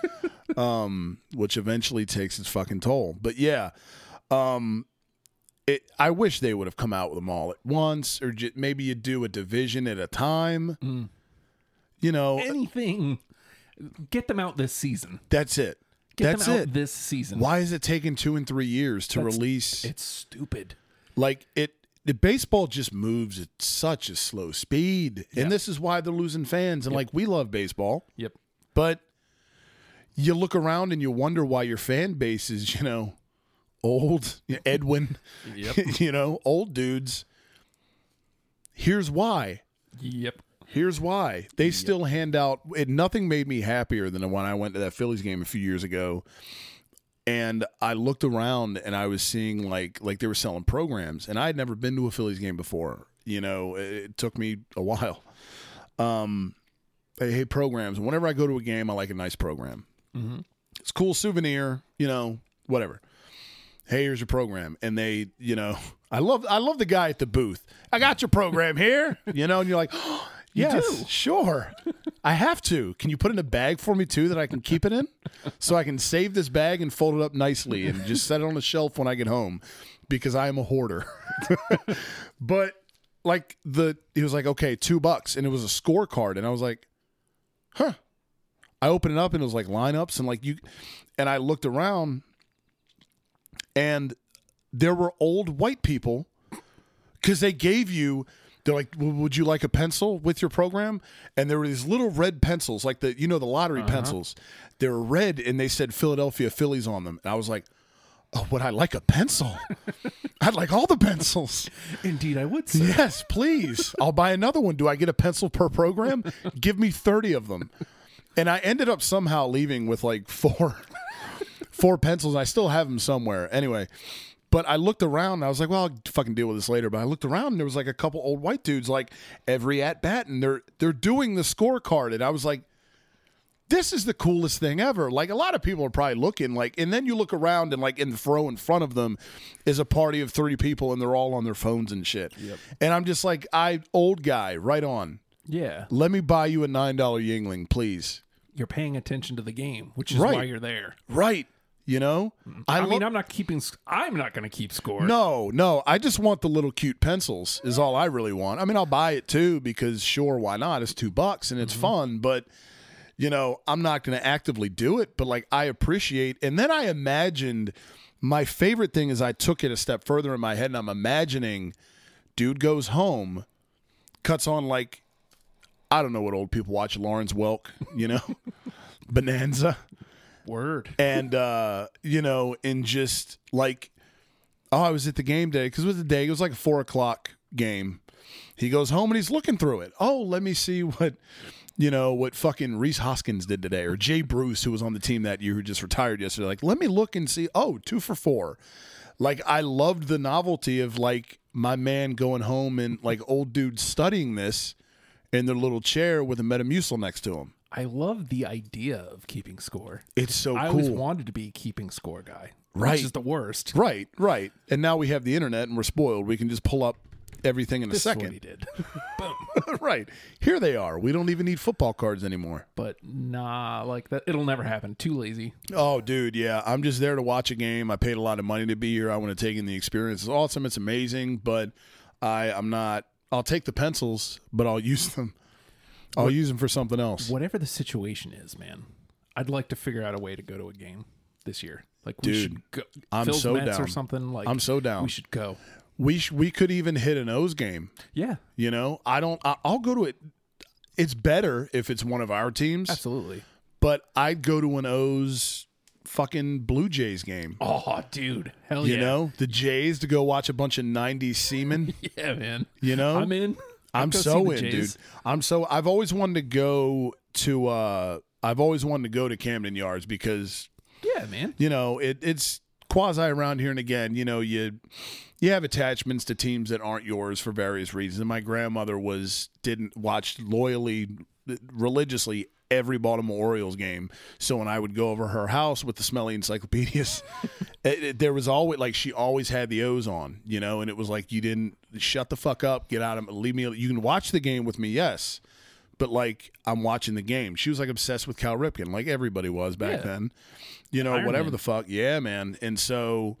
Speaker 1: um, which eventually takes its fucking toll. But yeah, um, it. I wish they would have come out with them all at once, or j- maybe you do a division at a time.
Speaker 2: Mm.
Speaker 1: You know,
Speaker 2: Anything. Get them out this season.
Speaker 1: that's it.
Speaker 2: Get
Speaker 1: that's
Speaker 2: them out
Speaker 1: it.
Speaker 2: this season.
Speaker 1: Why is it taking two and three years to
Speaker 2: That's-
Speaker 1: release?
Speaker 2: It's stupid.
Speaker 1: Like it, the baseball just moves at such a slow speed,
Speaker 2: Yeah.
Speaker 1: and this is why they're losing fans. And like we love baseball,
Speaker 2: Yep.
Speaker 1: but you look around and you wonder why your fan base is, you know, old. Edwin,
Speaker 2: Yep.
Speaker 1: you know, old dudes. Here's why.
Speaker 2: Yep.
Speaker 1: Here's why. They still hand out. It, nothing made me happier than when I went to that Phillies game a few years ago. And I looked around and I was seeing like like they were selling programs, and I had never been to a Phillies game before. You know, it, it took me a while. Um, I hate programs. And whenever I go to a game, I like a nice program.
Speaker 2: Mm-hmm.
Speaker 1: It's a cool souvenir. You know, whatever. Hey, here's your program, and they, you know, I love I love the guy at the booth. I got your program here. You know, and you're like, oh, yes,
Speaker 2: do?
Speaker 1: sure. I have to. Can you put it in a bag for me too that I can keep it in, so I can save this bag and fold it up nicely and just set it on the shelf when I get home, because I am a hoarder. But like the he was like, okay, two bucks, and it was a scorecard, and I was like, huh. I opened it up and it was like lineups and like you, and I looked around, and there were old white people because they gave you. They're like, well, would you like a pencil with your program? And there were these little red pencils, like the, you know, the lottery
Speaker 2: Uh-huh.
Speaker 1: pencils. They were red, and they said Philadelphia Phillies on them. And I was like, oh, would I like a pencil? I'd like all the pencils.
Speaker 2: Indeed, I would say.
Speaker 1: Yes, please. I'll buy another one. Do I get a pencil per program? Give me thirty of them. And I ended up somehow leaving with like four, four pencils. I still have them somewhere. Anyway. But I looked around and I was like, well, I'll fucking deal with this later. But I looked around and there was like a couple old white dudes, like every at bat, and they're they're doing the scorecard. And I was like, this is the coolest thing ever. Like a lot of people are probably looking like, and then you look around and like in the row in front of them is a party of thirty people and they're all on their phones and shit.
Speaker 2: Yep.
Speaker 1: And I'm just like, I old guy, right on.
Speaker 2: Yeah.
Speaker 1: Let me buy you a nine dollar Yingling, please.
Speaker 2: You're paying attention to the game, which is
Speaker 1: Right.
Speaker 2: why you're there.
Speaker 1: Right. You know,
Speaker 2: I,
Speaker 1: lo-
Speaker 2: mean, I'm not keeping. sc- I'm not going to keep score.
Speaker 1: No, no. I just want the little cute pencils is all I really want. I mean, I'll buy it too because sure, why not? It's two bucks and it's
Speaker 2: Mm-hmm.
Speaker 1: fun, but you know, I'm not going to actively do it, but like I appreciate. And then I imagined my favorite thing is I took it a step further in my head and I'm imagining dude goes home, cuts on like, I don't know what old people watch, Lawrence Welk, you know, Bonanza.
Speaker 2: Word.
Speaker 1: And, uh, you know, and just like, oh, I was at the game day because it was the day, it was like a four o'clock game. He goes home and he's looking through it. Oh, let me see what you know, what fucking Reese Hoskins did today, or Jay Bruce, who was on the team that year, who just retired yesterday. Like, let me look and see. Oh, two for four. Like, I loved the novelty of, like, my man going home and, like, old dudes studying this in their little chair with a Metamucil next to him.
Speaker 2: I love the idea of keeping score.
Speaker 1: It's so
Speaker 2: I
Speaker 1: cool.
Speaker 2: always wanted to be a keeping score guy.
Speaker 1: Right.
Speaker 2: Which is the worst.
Speaker 1: Right, right. And now we have the internet and we're spoiled. We can just pull up everything in
Speaker 2: This
Speaker 1: a second.
Speaker 2: is what he did. Boom.
Speaker 1: Right. Here they are. We don't even need football cards anymore.
Speaker 2: But nah, like that. It'll never happen. Too lazy.
Speaker 1: Oh, dude, yeah. I'm just there to watch a game. I paid a lot of money to be here. I want to take in the experience. It's awesome. It's amazing. But I, I'm not. I'll take the pencils, but I'll use them. I'll
Speaker 2: What,
Speaker 1: use them for something else.
Speaker 2: Whatever the situation is, man, I'd like to figure out a way to go to a game this year. Like, we
Speaker 1: Dude,
Speaker 2: should go.
Speaker 1: I'm
Speaker 2: Phil's
Speaker 1: so
Speaker 2: Mets
Speaker 1: down.
Speaker 2: or something. Like,
Speaker 1: I'm so down.
Speaker 2: We should go.
Speaker 1: We sh- we could even hit an O's game.
Speaker 2: Yeah,
Speaker 1: You know, I don't. I- I'll go to it. It's better if it's one of our teams,
Speaker 2: absolutely.
Speaker 1: but I'd go to an O's fucking Blue Jays game.
Speaker 2: Oh, dude, hell
Speaker 1: You
Speaker 2: yeah!
Speaker 1: know, the Jays, to go watch a bunch of nineties seamen.
Speaker 2: Yeah, man.
Speaker 1: You know,
Speaker 2: I'm in. I'd
Speaker 1: I'm
Speaker 2: go
Speaker 1: so
Speaker 2: see the
Speaker 1: in, dude.
Speaker 2: Jays.
Speaker 1: I'm so. I've always wanted to go to. uh I've always wanted to go to Camden Yards because,
Speaker 2: Yeah, man.
Speaker 1: you know, it, it's quasi around here, and again, you know, you you have attachments to teams that aren't yours for various reasons. And my grandmother was didn't watch loyally, religiously every Baltimore Orioles game. So when I would go over her house with the smelly encyclopedias, it, it, there was always like she always had the O's on, you know, and it was like you didn't shut the fuck up, get out of leave me. You can watch the game with me, yes. But, like, I'm watching the game. She was, like, obsessed with Cal Ripken, like everybody was back
Speaker 2: Yeah.
Speaker 1: then. You know,
Speaker 2: Iron
Speaker 1: whatever
Speaker 2: Man.
Speaker 1: the fuck. Yeah, man. And so,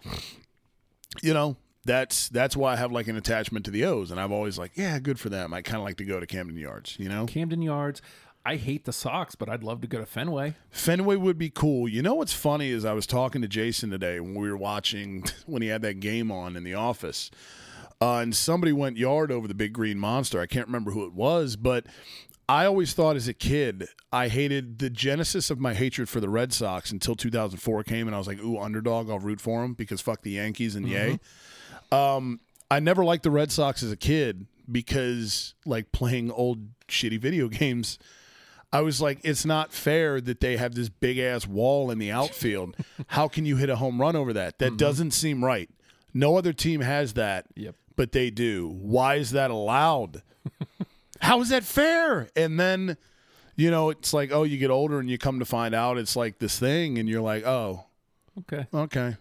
Speaker 1: you know, that's that's why I have, like, an attachment to the O's. And I've always, like, yeah, good for them. I kind of like to go to Camden Yards, you know?
Speaker 2: Camden Yards. I hate the Sox, but I'd love to go to Fenway.
Speaker 1: Fenway would be cool. You know what's funny is I was talking to Jason today when we were watching, when he had that game on in the office. Uh, and somebody went yard over the big green monster. I can't remember who it was, but I always thought as a kid, I hated the genesis of my hatred for the Red Sox until two thousand four came, and I was like, ooh, underdog, I'll root for them because fuck the Yankees and yay. Um, I never liked the Red Sox as a kid because, like, playing old shitty video games, I was like, it's not fair that they have this big-ass wall in the outfield. How can you hit a home run over that? That doesn't seem right. No other team has that,
Speaker 2: Yep.
Speaker 1: but they do. Why is that allowed? How is that fair? And then, you know, it's like, oh, you get older and you come to find out it's like this thing, and you're like, oh,
Speaker 2: Okay.
Speaker 1: okay.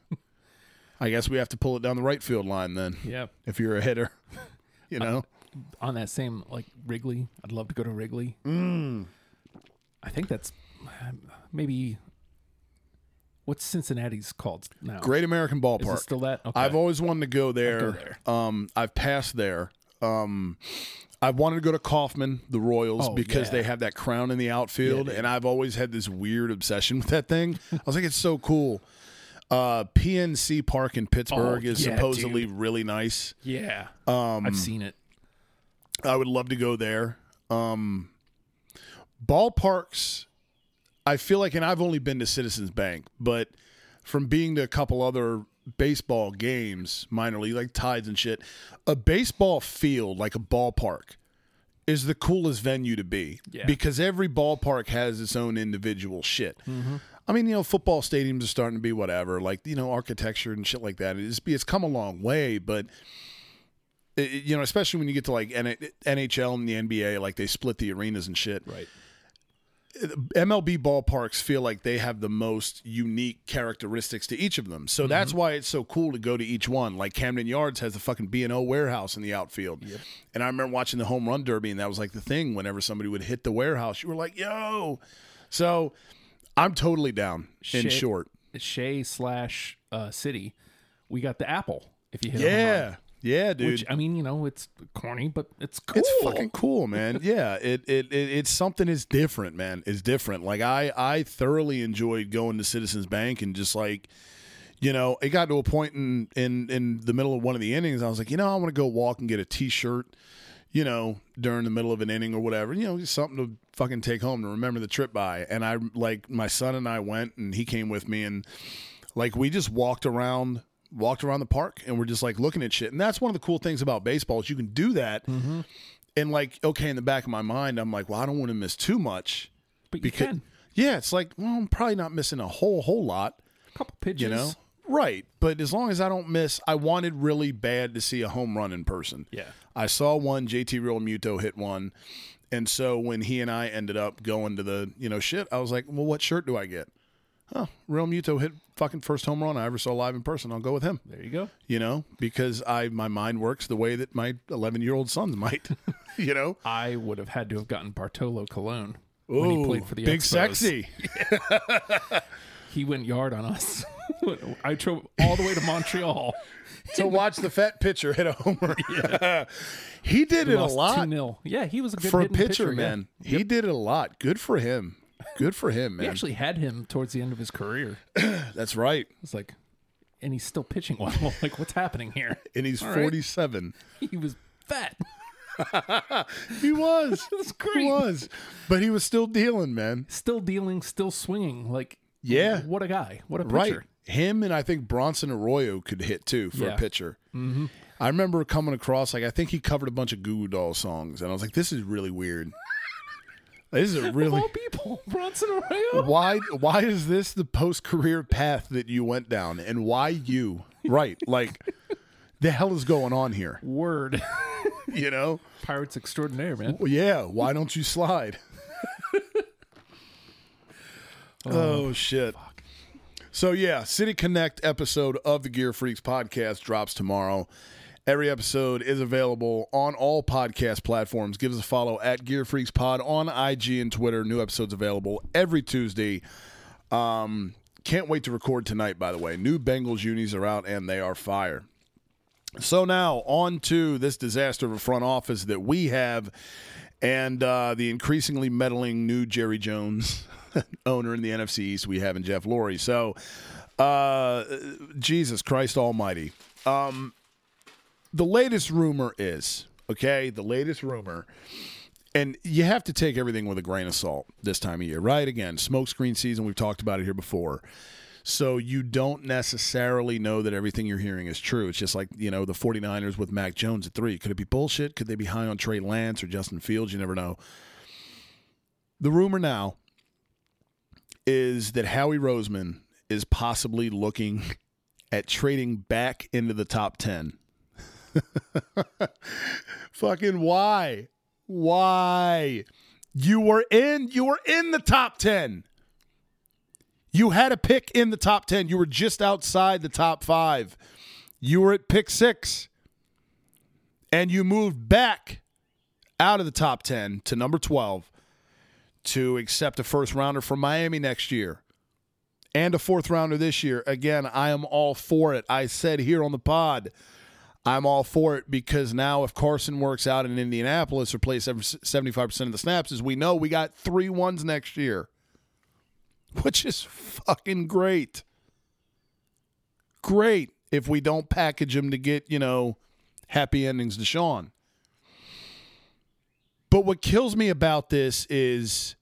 Speaker 1: I guess we have to pull it down the right field line then,
Speaker 2: Yeah.
Speaker 1: if you're a hitter, you know?
Speaker 2: On that same, like, Wrigley, I'd love to go to Wrigley.
Speaker 1: Mm.
Speaker 2: I think that's um, maybe what's Cincinnati's called now.
Speaker 1: Great American
Speaker 2: Is
Speaker 1: Ballpark.
Speaker 2: it still that? Okay.
Speaker 1: I've always wanted to go there.
Speaker 2: go there.
Speaker 1: Um, I've passed there. Um, I wanted to go to Kauffman, the Royals,
Speaker 2: Oh,
Speaker 1: because
Speaker 2: yeah.
Speaker 1: they have that crown in the outfield,
Speaker 2: dude.
Speaker 1: and I've always had this weird obsession with that thing. I was like, it's so cool. Uh, P N C Park in Pittsburgh
Speaker 2: Oh,
Speaker 1: is
Speaker 2: yeah,
Speaker 1: supposedly
Speaker 2: dude.
Speaker 1: really nice.
Speaker 2: Yeah.
Speaker 1: Um,
Speaker 2: I've seen it.
Speaker 1: I would love to go there. Um, ballparks, I feel like, and I've only been to Citizens Bank, but from being to a couple other baseball games, minor league, like Tides and shit, a baseball field, like a ballpark, is the coolest venue to be.
Speaker 2: Yeah.
Speaker 1: Because every ballpark has its own individual shit. I mean, you know, football stadiums are starting to be whatever, like, you know, architecture and shit like that. It's, it's come a long way, but, it, you know, especially when you get to, like, N H L and the N B A, like, they split the arenas and shit.
Speaker 2: Right.
Speaker 1: M L B ballparks feel like they have the most unique characteristics to each of them. So that's why it's so cool to go to each one. Like Camden Yards has the fucking B and O warehouse in the outfield.
Speaker 2: Yep.
Speaker 1: And I remember watching the home run derby, and that was like the thing. Whenever somebody would hit the warehouse, you were like, yo. So I'm totally down, in
Speaker 2: Shea-
Speaker 1: short.
Speaker 2: Shea slash uh, City, we got the Apple. If you hit a home
Speaker 1: Yeah.
Speaker 2: run.
Speaker 1: Yeah, dude.
Speaker 2: Which, I mean, you know, it's corny, but it's cool.
Speaker 1: It's fucking cool, man. Yeah, it, it it it's something is different, man. It's different. Like I I thoroughly enjoyed going to Citizens Bank and just like, you know, it got to a point in in in the middle of one of the innings, I was like, you know, I want to go walk and get a T-shirt, you know, during the middle of an inning or whatever. You know, just something to fucking take home to remember the trip by. And I like my son and I went, and he came with me, and like we just walked around. walked around the park and we're just like looking at shit. And that's one of the cool things about baseball is you can do that
Speaker 2: Mm-hmm.
Speaker 1: And like, okay, in the back of my mind, I'm like, well, I don't want to miss too much.
Speaker 2: But you
Speaker 1: because,
Speaker 2: can.
Speaker 1: Yeah, it's like, well, I'm probably not missing a whole, whole lot.
Speaker 2: A couple pitches.
Speaker 1: You know? Right. But as long as I don't miss, I wanted really bad to see a home run in person.
Speaker 2: Yeah.
Speaker 1: I saw one, J T Realmuto hit one. And so when he and I ended up going to the, you know, shit, I was like, well, what shirt do I get? Oh, Realmuto hit fucking first home run I ever saw live in person. I'll go with him.
Speaker 2: There you go.
Speaker 1: You know, because I my mind works the way that my eleven-year-old sons might, you know.
Speaker 2: I would have had to have gotten Bartolo Colon
Speaker 1: Ooh,
Speaker 2: when he played for the
Speaker 1: Big
Speaker 2: Expos.
Speaker 1: Sexy.
Speaker 2: He went yard on us. I drove all the way to Montreal.
Speaker 1: To watch the fat pitcher hit a homer. Yeah. He did
Speaker 2: We
Speaker 1: it a
Speaker 2: lost
Speaker 1: lot.
Speaker 2: two nil. Yeah, he was a good
Speaker 1: For a
Speaker 2: hitting
Speaker 1: pitcher,
Speaker 2: pitcher, yeah.
Speaker 1: man. He did it a lot. Good for him. Good for him,
Speaker 2: We
Speaker 1: man.
Speaker 2: actually had him towards the end of his career.
Speaker 1: That's right.
Speaker 2: It's like, and he's still pitching well. Like, what's happening here?
Speaker 1: And he's
Speaker 2: All right.
Speaker 1: forty-seven.
Speaker 2: He was fat.
Speaker 1: He was.
Speaker 2: It was great.
Speaker 1: He was. But he was still dealing, man.
Speaker 2: Still dealing, still swinging. Like,
Speaker 1: Yeah.
Speaker 2: what a guy. What a
Speaker 1: Right.
Speaker 2: pitcher.
Speaker 1: Him and I think Bronson Arroyo could hit too for
Speaker 2: Yeah.
Speaker 1: a pitcher. Mm-hmm. I remember coming across, like, I think he covered a bunch of Goo Goo Dolls songs, and I was like, this is really weird. This is a
Speaker 2: Of
Speaker 1: really.
Speaker 2: all people, Bronson Arroyo.
Speaker 1: Why? Why is this the post-career path that you went down, and why you? Right, like, the hell is going on here?
Speaker 2: Word.
Speaker 1: You know?
Speaker 2: Pirates extraordinaire, man.
Speaker 1: Well, yeah. Why don't you slide? oh, shit. Fuck. So yeah, City Connect episode of the Gear Freaks podcast drops tomorrow. Every episode is available on all podcast platforms. Give us a follow at Gear Freaks Pod on I G and Twitter. New episodes available every Tuesday. Um, can't wait to record tonight, by the way. New Bengals unis are out, and they are fire. So now, on to this disaster of a front office that we have and uh, the increasingly meddling new Jerry Jones owner in the N F C East we have in Jeff Lurie. So, uh, Jesus Christ almighty. Um, the latest rumor is, okay, the latest rumor, and you have to take everything with a grain of salt this time of year, right? Again, smokescreen season, we've talked about it here before. So you don't necessarily know that everything you're hearing is true. It's just like, you know, the 49ers with Mac Jones at three. Could it be bullshit? Could they be high on Trey Lance or Justin Fields? You never know. The rumor now is that Howie Roseman is possibly looking at trading back into the top ten. Fucking why? Why? You were in, you were in the top ten. You had a pick in the top ten. You were just outside the top five. You were at pick six. And you moved back out of the top ten to number twelve to accept a first rounder from Miami next year and a fourth rounder this year. Again, I am all for it. I said here on the pod, I'm all for it because now if Carson works out in Indianapolis or plays seventy-five percent of the snaps, as we know, we got three ones next year, which is fucking great. Great if we don't package him to get, you know, happy endings to Sean. But what kills me about this is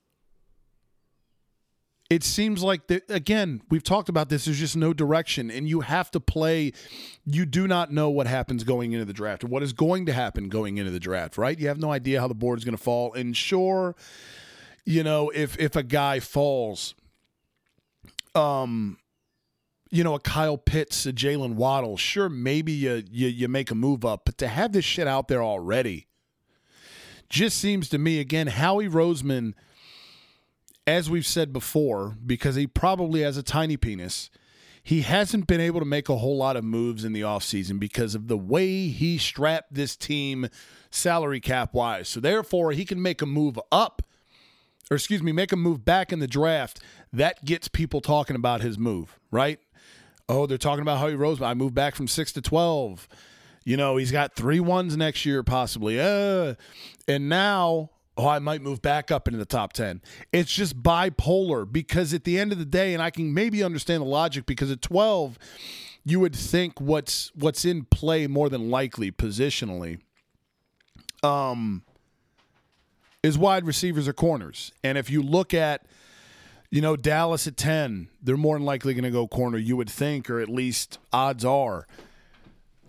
Speaker 1: it seems like, the, again, we've talked about this, there's just no direction, and you have to play. You do not know what happens going into the draft or what is going to happen going into the draft, right? You have no idea how the board is going to fall. And sure, you know, if if a guy falls, um, you know, a Kyle Pitts, a Jalen Waddle, sure, maybe you, you you make a move up, but to have this shit out there already just seems to me, again, Howie Roseman, as we've said before, because he probably has a tiny penis, he hasn't been able to make a whole lot of moves in the offseason because of the way he strapped this team salary cap-wise. So therefore, he can make a move up, or excuse me, make a move back in the draft. That gets people talking about his move, right? Oh, they're talking about Howie Roseman. I moved back from six to twelve. You know, he's got three ones next year possibly. Uh, and now, oh, I might move back up into the top ten. It's just bipolar because at the end of the day, and I can maybe understand the logic because at twelve, you would think what's what's in play more than likely positionally um, is wide receivers or corners. And if you look at, you know, Dallas at ten, they're more than likely going to go corner, you would think, or at least odds are.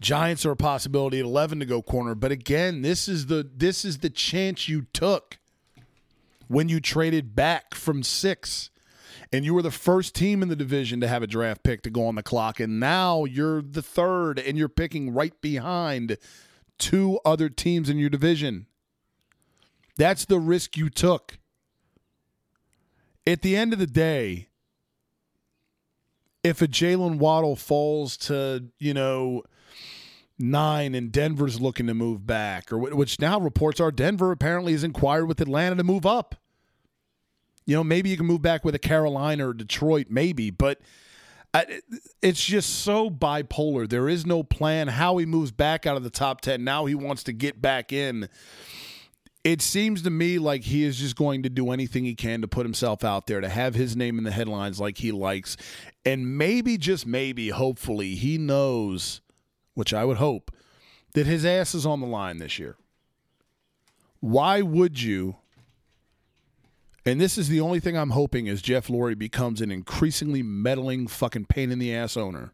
Speaker 1: Giants are a possibility at eleven to go corner. But again, this is the this is the chance you took when you traded back from six. And you were the first team in the division to have a draft pick to go on the clock. And now you're the third, and you're picking right behind two other teams in your division. That's the risk you took. At the end of the day, if a Jalen Waddle falls to, you know, nine and Denver's looking to move back, or which now reports are Denver apparently has inquired with Atlanta to move up. You know, maybe you can move back with a Carolina or Detroit, maybe, but I, it's just so bipolar. There is no plan how he moves back out of the top ten. Now he wants to get back in. It seems to me like he is just going to do anything he can to put himself out there, to have his name in the headlines like he likes. And maybe, just maybe, hopefully, he knows, which I would hope, that his ass is on the line this year. Why would you? And this is the only thing I'm hoping is Jeff Lurie becomes an increasingly meddling fucking pain-in-the-ass owner.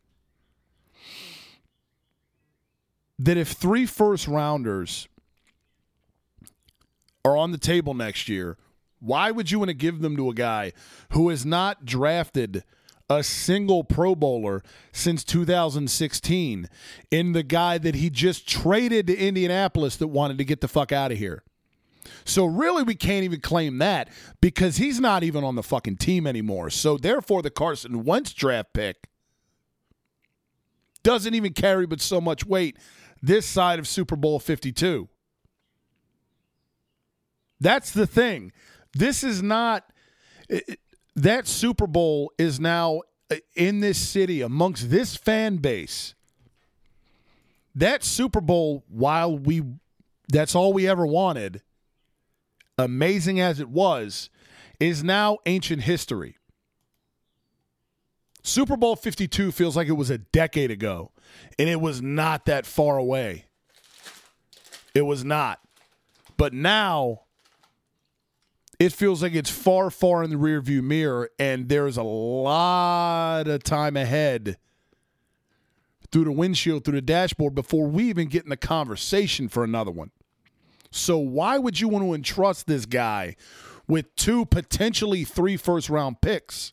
Speaker 1: That if three first-rounders are on the table next year, why would you want to give them to a guy who has not drafted a single Pro Bowler since two thousand sixteen in the guy that he just traded to Indianapolis that wanted to get the fuck out of here? So really we can't even claim that because he's not even on the fucking team anymore. So therefore the Carson Wentz draft pick doesn't even carry but so much weight this side of Super Bowl fifty-two. That's the thing. This is not it, that Super Bowl is now in this city amongst this fan base. That Super Bowl, while we that's all we ever wanted, amazing as it was, is now ancient history. Super Bowl fifty-two feels like it was a decade ago, and it was not that far away. It was not. But now it feels like it's far, far in the rearview mirror, and there's a lot of time ahead through the windshield, through the dashboard, before we even get in the conversation for another one. So why would you want to entrust this guy with two, potentially three first-round picks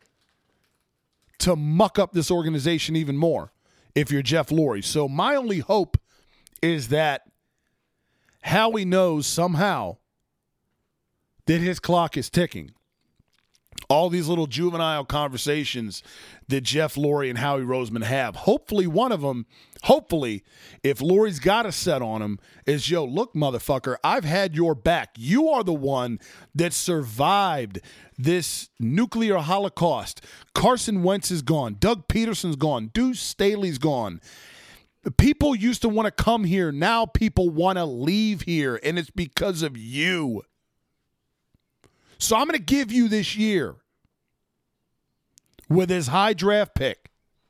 Speaker 1: to muck up this organization even more if you're Jeff Lurie? So my only hope is that Howie knows somehow that his clock is ticking. All these little juvenile conversations that Jeff Lurie and Howie Roseman have. Hopefully one of them, hopefully, if Lurie's got a set on him, is, yo, look, motherfucker, I've had your back. You are the one that survived this nuclear holocaust. Carson Wentz is gone. Doug Peterson's gone. Deuce Staley's gone. People used to want to come here. Now people want to leave here, and it's because of you. So I'm going to give you this year with his high draft pick.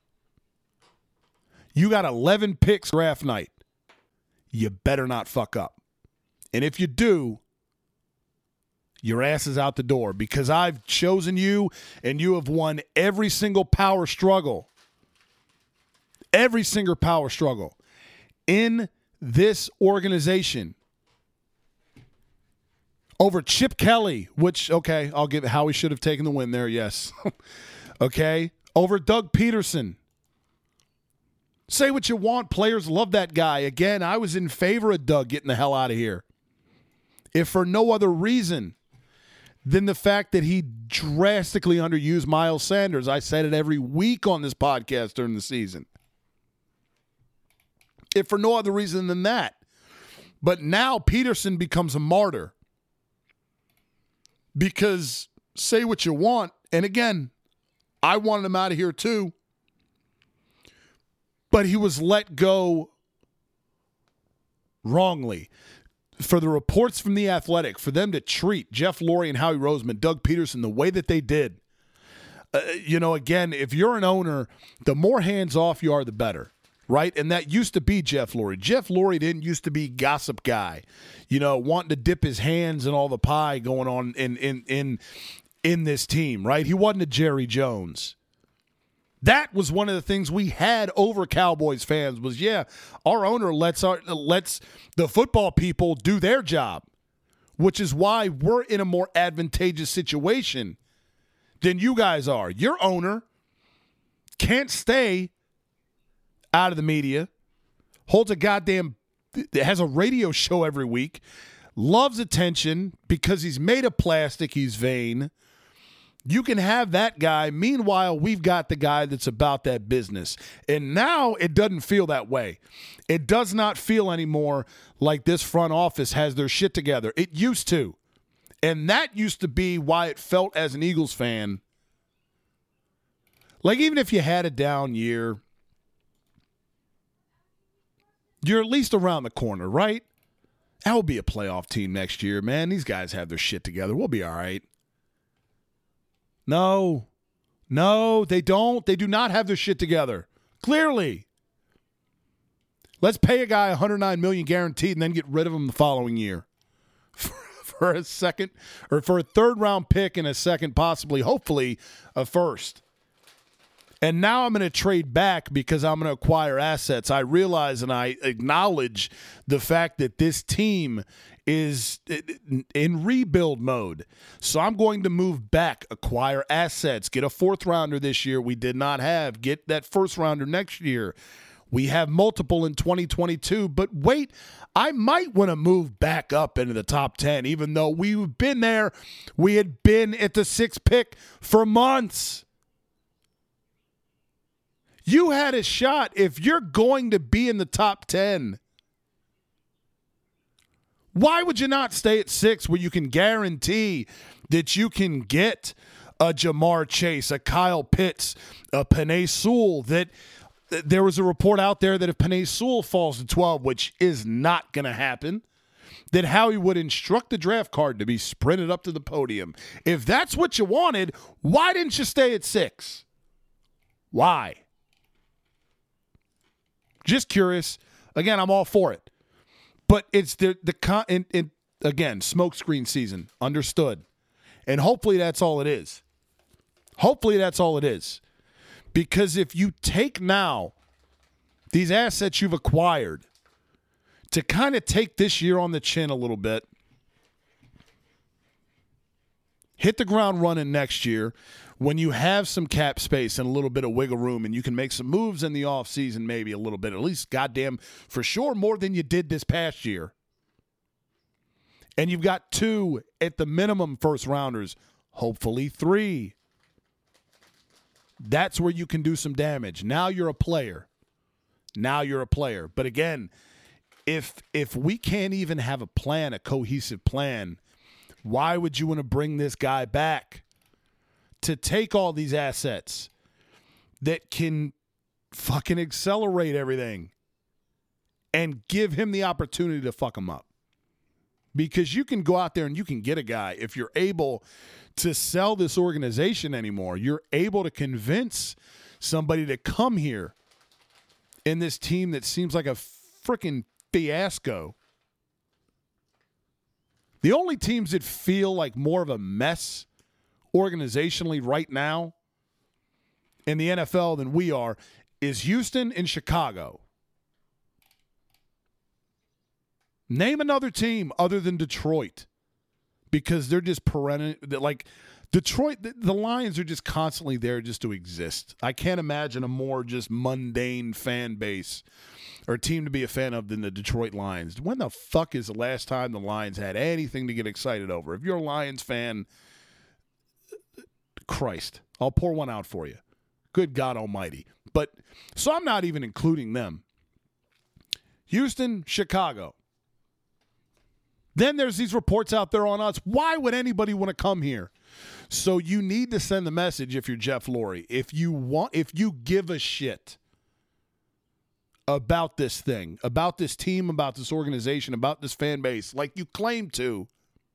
Speaker 1: You got eleven picks draft night. You better not fuck up. And if you do, your ass is out the door, because I've chosen you and you have won every single power struggle. Every single power struggle in this organization. Over Chip Kelly, which, okay, I'll give it how he should have taken the win there, yes. Okay? Over Doug Peterson. Say what you want. Players love that guy. Again, I was in favor of Doug getting the hell out of here. If for no other reason than the fact that he drastically underused Miles Sanders. I said it every week on this podcast during the season. If for no other reason than that. But now Peterson becomes a martyr. Because say what you want, and again, I wanted him out of here too, but he was let go wrongly. For the reports from The Athletic, for them to treat Jeff Lurie and Howie Roseman, Doug Peterson, the way that they did, uh, you know, again, if you're an owner, the more hands-off you are, the better. Right? And that used to be Jeff Lurie. Jeff Lurie didn't used to be gossip guy, you know, wanting to dip his hands in all the pie going on in in in in this team, right? He wasn't a Jerry Jones. That was one of the things we had over Cowboys fans was, yeah, our owner lets our lets the football people do their job, which is why we're in a more advantageous situation than you guys are. Your owner can't stay out of the media, holds a goddamn has a radio show every week, loves attention because he's made of plastic, he's vain. You can have that guy. Meanwhile, we've got the guy that's about that business. And now it doesn't feel that way. It does not feel anymore like this front office has their shit together. It used to. And that used to be why it felt as an Eagles fan. Like, even if you had a down year, you're at least around the corner, right? That will be a playoff team next year, man. These guys have their shit together. We'll be all right. No, no, they don't. They do not have their shit together. Clearly. Let's pay a guy one hundred nine million dollars guaranteed and then get rid of him the following year for, for a second or for a third round pick and a second, possibly, hopefully, a first. And now I'm going to trade back because I'm going to acquire assets. I realize and I acknowledge the fact that this team is in rebuild mode. So I'm going to move back, acquire assets, get a fourth rounder this year we did not have, get that first rounder next year. We have multiple in twenty twenty-two, but wait, I might want to move back up into the top ten, even though we've been there. We had been at the sixth pick for months. You had a shot if you're going to be in the top ten. Why would you not stay at six where you can guarantee that you can get a Jamar Chase, a Kyle Pitts, a Penei Sewell? That there was a report out there that if Penei Sewell falls to twelve, which is not going to happen, that Howie would instruct the draft card to be sprinted up to the podium. If that's what you wanted, why didn't you stay at six? Why? Just curious. Again, I'm all for it. But it's the, the con, in, in, again, smokescreen season. Understood. And hopefully that's all it is. Hopefully that's all it is. Because if you take now these assets you've acquired to kind of take this year on the chin a little bit, hit the ground running next year, when you have some cap space and a little bit of wiggle room and you can make some moves in the offseason, maybe a little bit, at least goddamn for sure more than you did this past year. And you've got two at the minimum first rounders, hopefully three. That's where you can do some damage. Now you're a player. Now you're a player. But again, if if we can't even have a plan, a cohesive plan, why would you want to bring this guy back? To take all these assets that can fucking accelerate everything and give him the opportunity to fuck him up. Because you can go out there and you can get a guy. If you're able to sell this organization anymore, you're able to convince somebody to come here in this team that seems like a freaking fiasco. The only teams that feel like more of a mess organizationally right now in the N F L than we are is Houston and Chicago. Name another team other than Detroit, because they're just perennial. Like Detroit, the, the Lions are just constantly there just to exist. I can't imagine a more just mundane fan base or team to be a fan of than the Detroit Lions. When the fuck is the last time the Lions had anything to get excited over? If you're a Lions fan, Christ, I'll pour one out for you. Good God almighty. But so I'm not even including them. Houston, Chicago. Then there's these reports out there on us. Why would anybody want to come here? So you need to send the message if you're Jeff Lurie. If you want, if you give a shit about this thing, about this team, about this organization, about this fan base, like you claim to,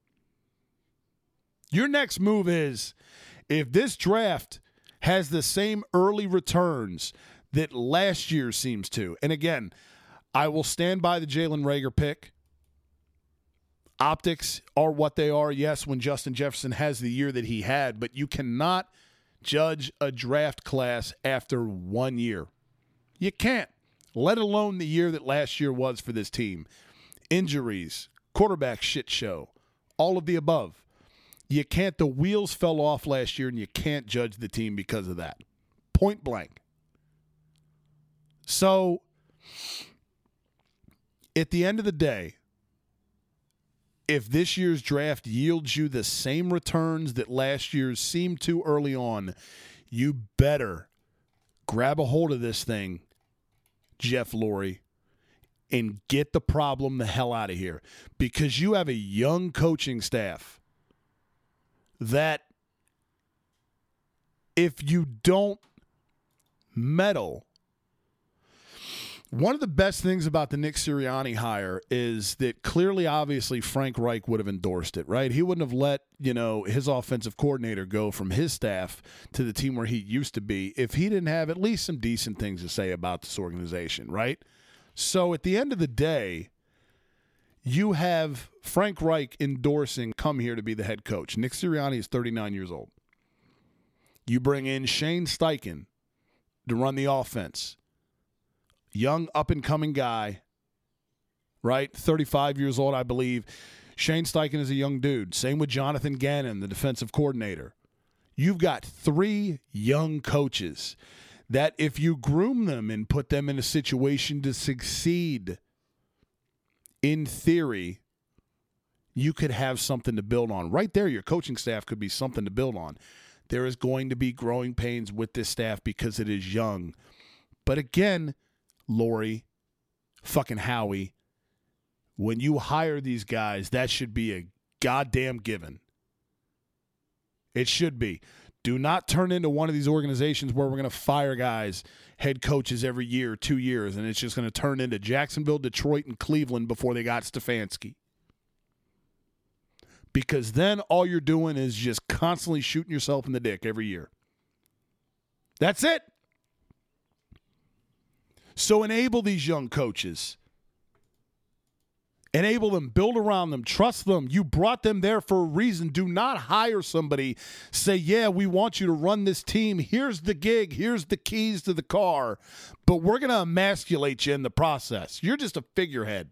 Speaker 1: your next move is, if this draft has the same early returns that last year seems to, and again, I will stand by the Jalen Reagor pick. Optics are what they are. Yes, when Justin Jefferson has the year that he had, but you cannot judge a draft class after one year. You can't, let alone the year that last year was for this team. Injuries, quarterback shit show, all of the above. You can't, the wheels fell off last year, and you can't judge the team because of that. Point blank. So, at the end of the day, if this year's draft yields you the same returns that last year's seemed to early on, you better grab a hold of this thing, Jeff Lurie, and get the problem the hell out of here. Because you have a young coaching staff that if you don't meddle. One of the best things about the Nick Sirianni hire is that clearly, obviously, Frank Reich would have endorsed it, right? He wouldn't have let, you know, his offensive coordinator go from his staff to the team where he used to be if he didn't have at least some decent things to say about this organization, right? So at the end of the day, you have Frank Reich endorsing come here to be the head coach. Nick Sirianni is thirty-nine years old. You bring in Shane Steichen to run the offense. Young, up-and-coming guy, right? thirty-five years old, I believe. Shane Steichen is a young dude. Same with Jonathan Gannon, the defensive coordinator. You've got three young coaches that if you groom them and put them in a situation to succeed, in theory, you could have something to build on. Right there, your coaching staff could be something to build on. There is going to be growing pains with this staff because it is young. But again, Lurie, fucking Howie, when you hire these guys, that should be a goddamn given. It should be. Do not turn into one of these organizations where we're going to fire guys, head coaches every year, two years, and it's just going to turn into Jacksonville, Detroit, and Cleveland before they got Stefanski. Because then all you're doing is just constantly shooting yourself in the dick every year. That's it. So enable these young coaches. Enable them, build around them, trust them. You brought them there for a reason. Do not hire somebody, say, yeah, we want you to run this team. Here's the gig. Here's the keys to the car. But we're going to emasculate you in the process. You're just a figurehead.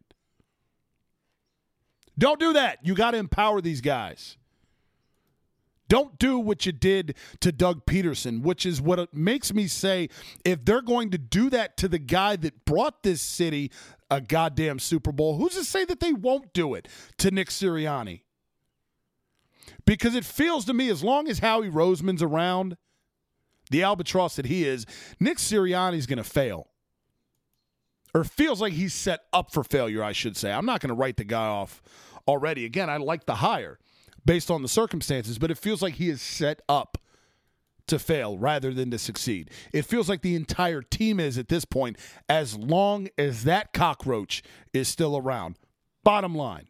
Speaker 1: Don't do that. You got to empower these guys. Don't do what you did to Doug Peterson, which is what it makes me say, if they're going to do that to the guy that brought this city a goddamn Super Bowl, who's to say that they won't do it to Nick Sirianni? Because it feels to me, as long as Howie Roseman's around, the albatross that he is, Nick Sirianni's going to fail. Or feels like he's set up for failure, I should say. I'm not going to write the guy off already. Again, I like the hire based on the circumstances, but it feels like he is set up to fail rather than to succeed. It feels like the entire team is at this point, as long as that cockroach is still around. Bottom line.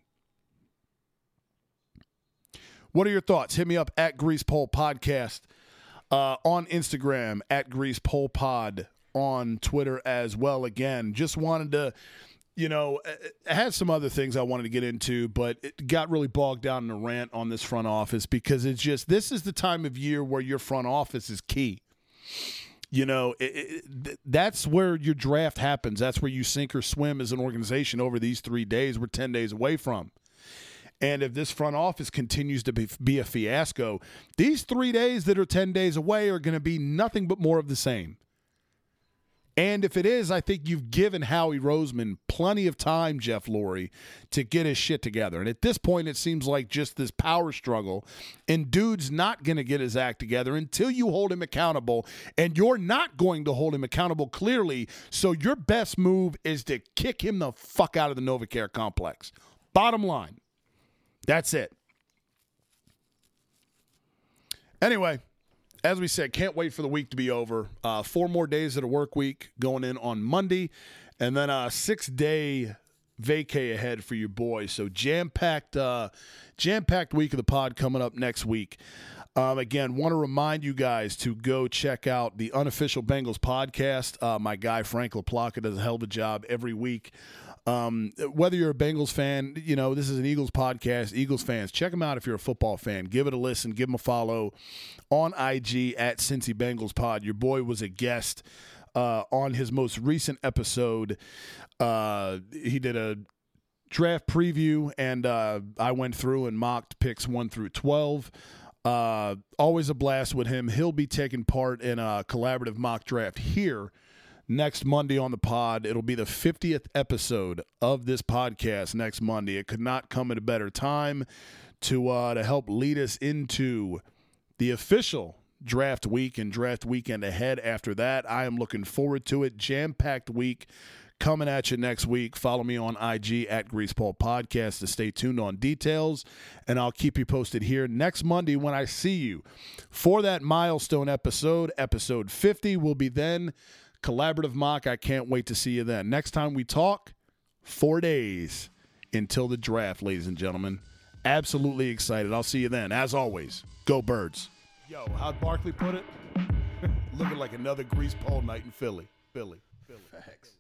Speaker 1: What are your thoughts? Hit me up at Grease Pole Podcast uh, on Instagram, at Grease Pole Pod on Twitter as well. Again, just wanted to, you know, I had some other things I wanted to get into, but it got really bogged down in a rant on this front office because it's just, this is the time of year where your front office is key. You know, it, it, that's where your draft happens. That's where you sink or swim as an organization over these three days we're ten days away from. And if this front office continues to be, be a fiasco, these three days that are ten days away are going to be nothing but more of the same. And if it is, I think you've given Howie Roseman plenty of time, Jeff Lurie, to get his shit together. And at this point, it seems like just this power struggle, and dude's not going to get his act together until you hold him accountable, and you're not going to hold him accountable clearly, so your best move is to kick him the fuck out of the NovaCare complex. Bottom line. That's it. Anyway, as we said, can't wait for the week to be over. Uh, four more days of the work week going in on Monday, and then a six-day vacay ahead for your boys. So jam-packed, uh, jam-packed week of the pod coming up next week. Um, again, want to remind you guys to go check out the Unofficial Bengals podcast. Uh, my guy, Frank LaPlaca, does a hell of a job every week Um, whether you're a Bengals fan, you know, this is an Eagles podcast. Eagles fans, check them out if you're a football fan. Give it a listen. Give them a follow on I G at Cincy Bengals Pod. Your boy was a guest uh, on his most recent episode. Uh, he did a draft preview, and uh, I went through and mocked picks one through twelve. Uh, always a blast with him. He'll be taking part in a collaborative mock draft here next Monday on the pod. It'll be the fiftieth episode of this podcast next Monday. It could not come at a better time to uh, to help lead us into the official draft week and draft weekend ahead after that. I am looking forward to it. Jam-packed week coming at you next week. Follow me on I G at Greaseball Podcast to stay tuned on details, and I'll keep you posted here next Monday when I see you for that milestone episode. Episode fifty will be then. Collaborative mock. I can't wait to see you then. Next time we talk, four days until the draft, ladies and gentlemen. Absolutely excited. I'll see you then. As always, go Birds. Yo, how'd Barkley put it? Looking like another grease pole night in Philly. Philly. Philly. Facts.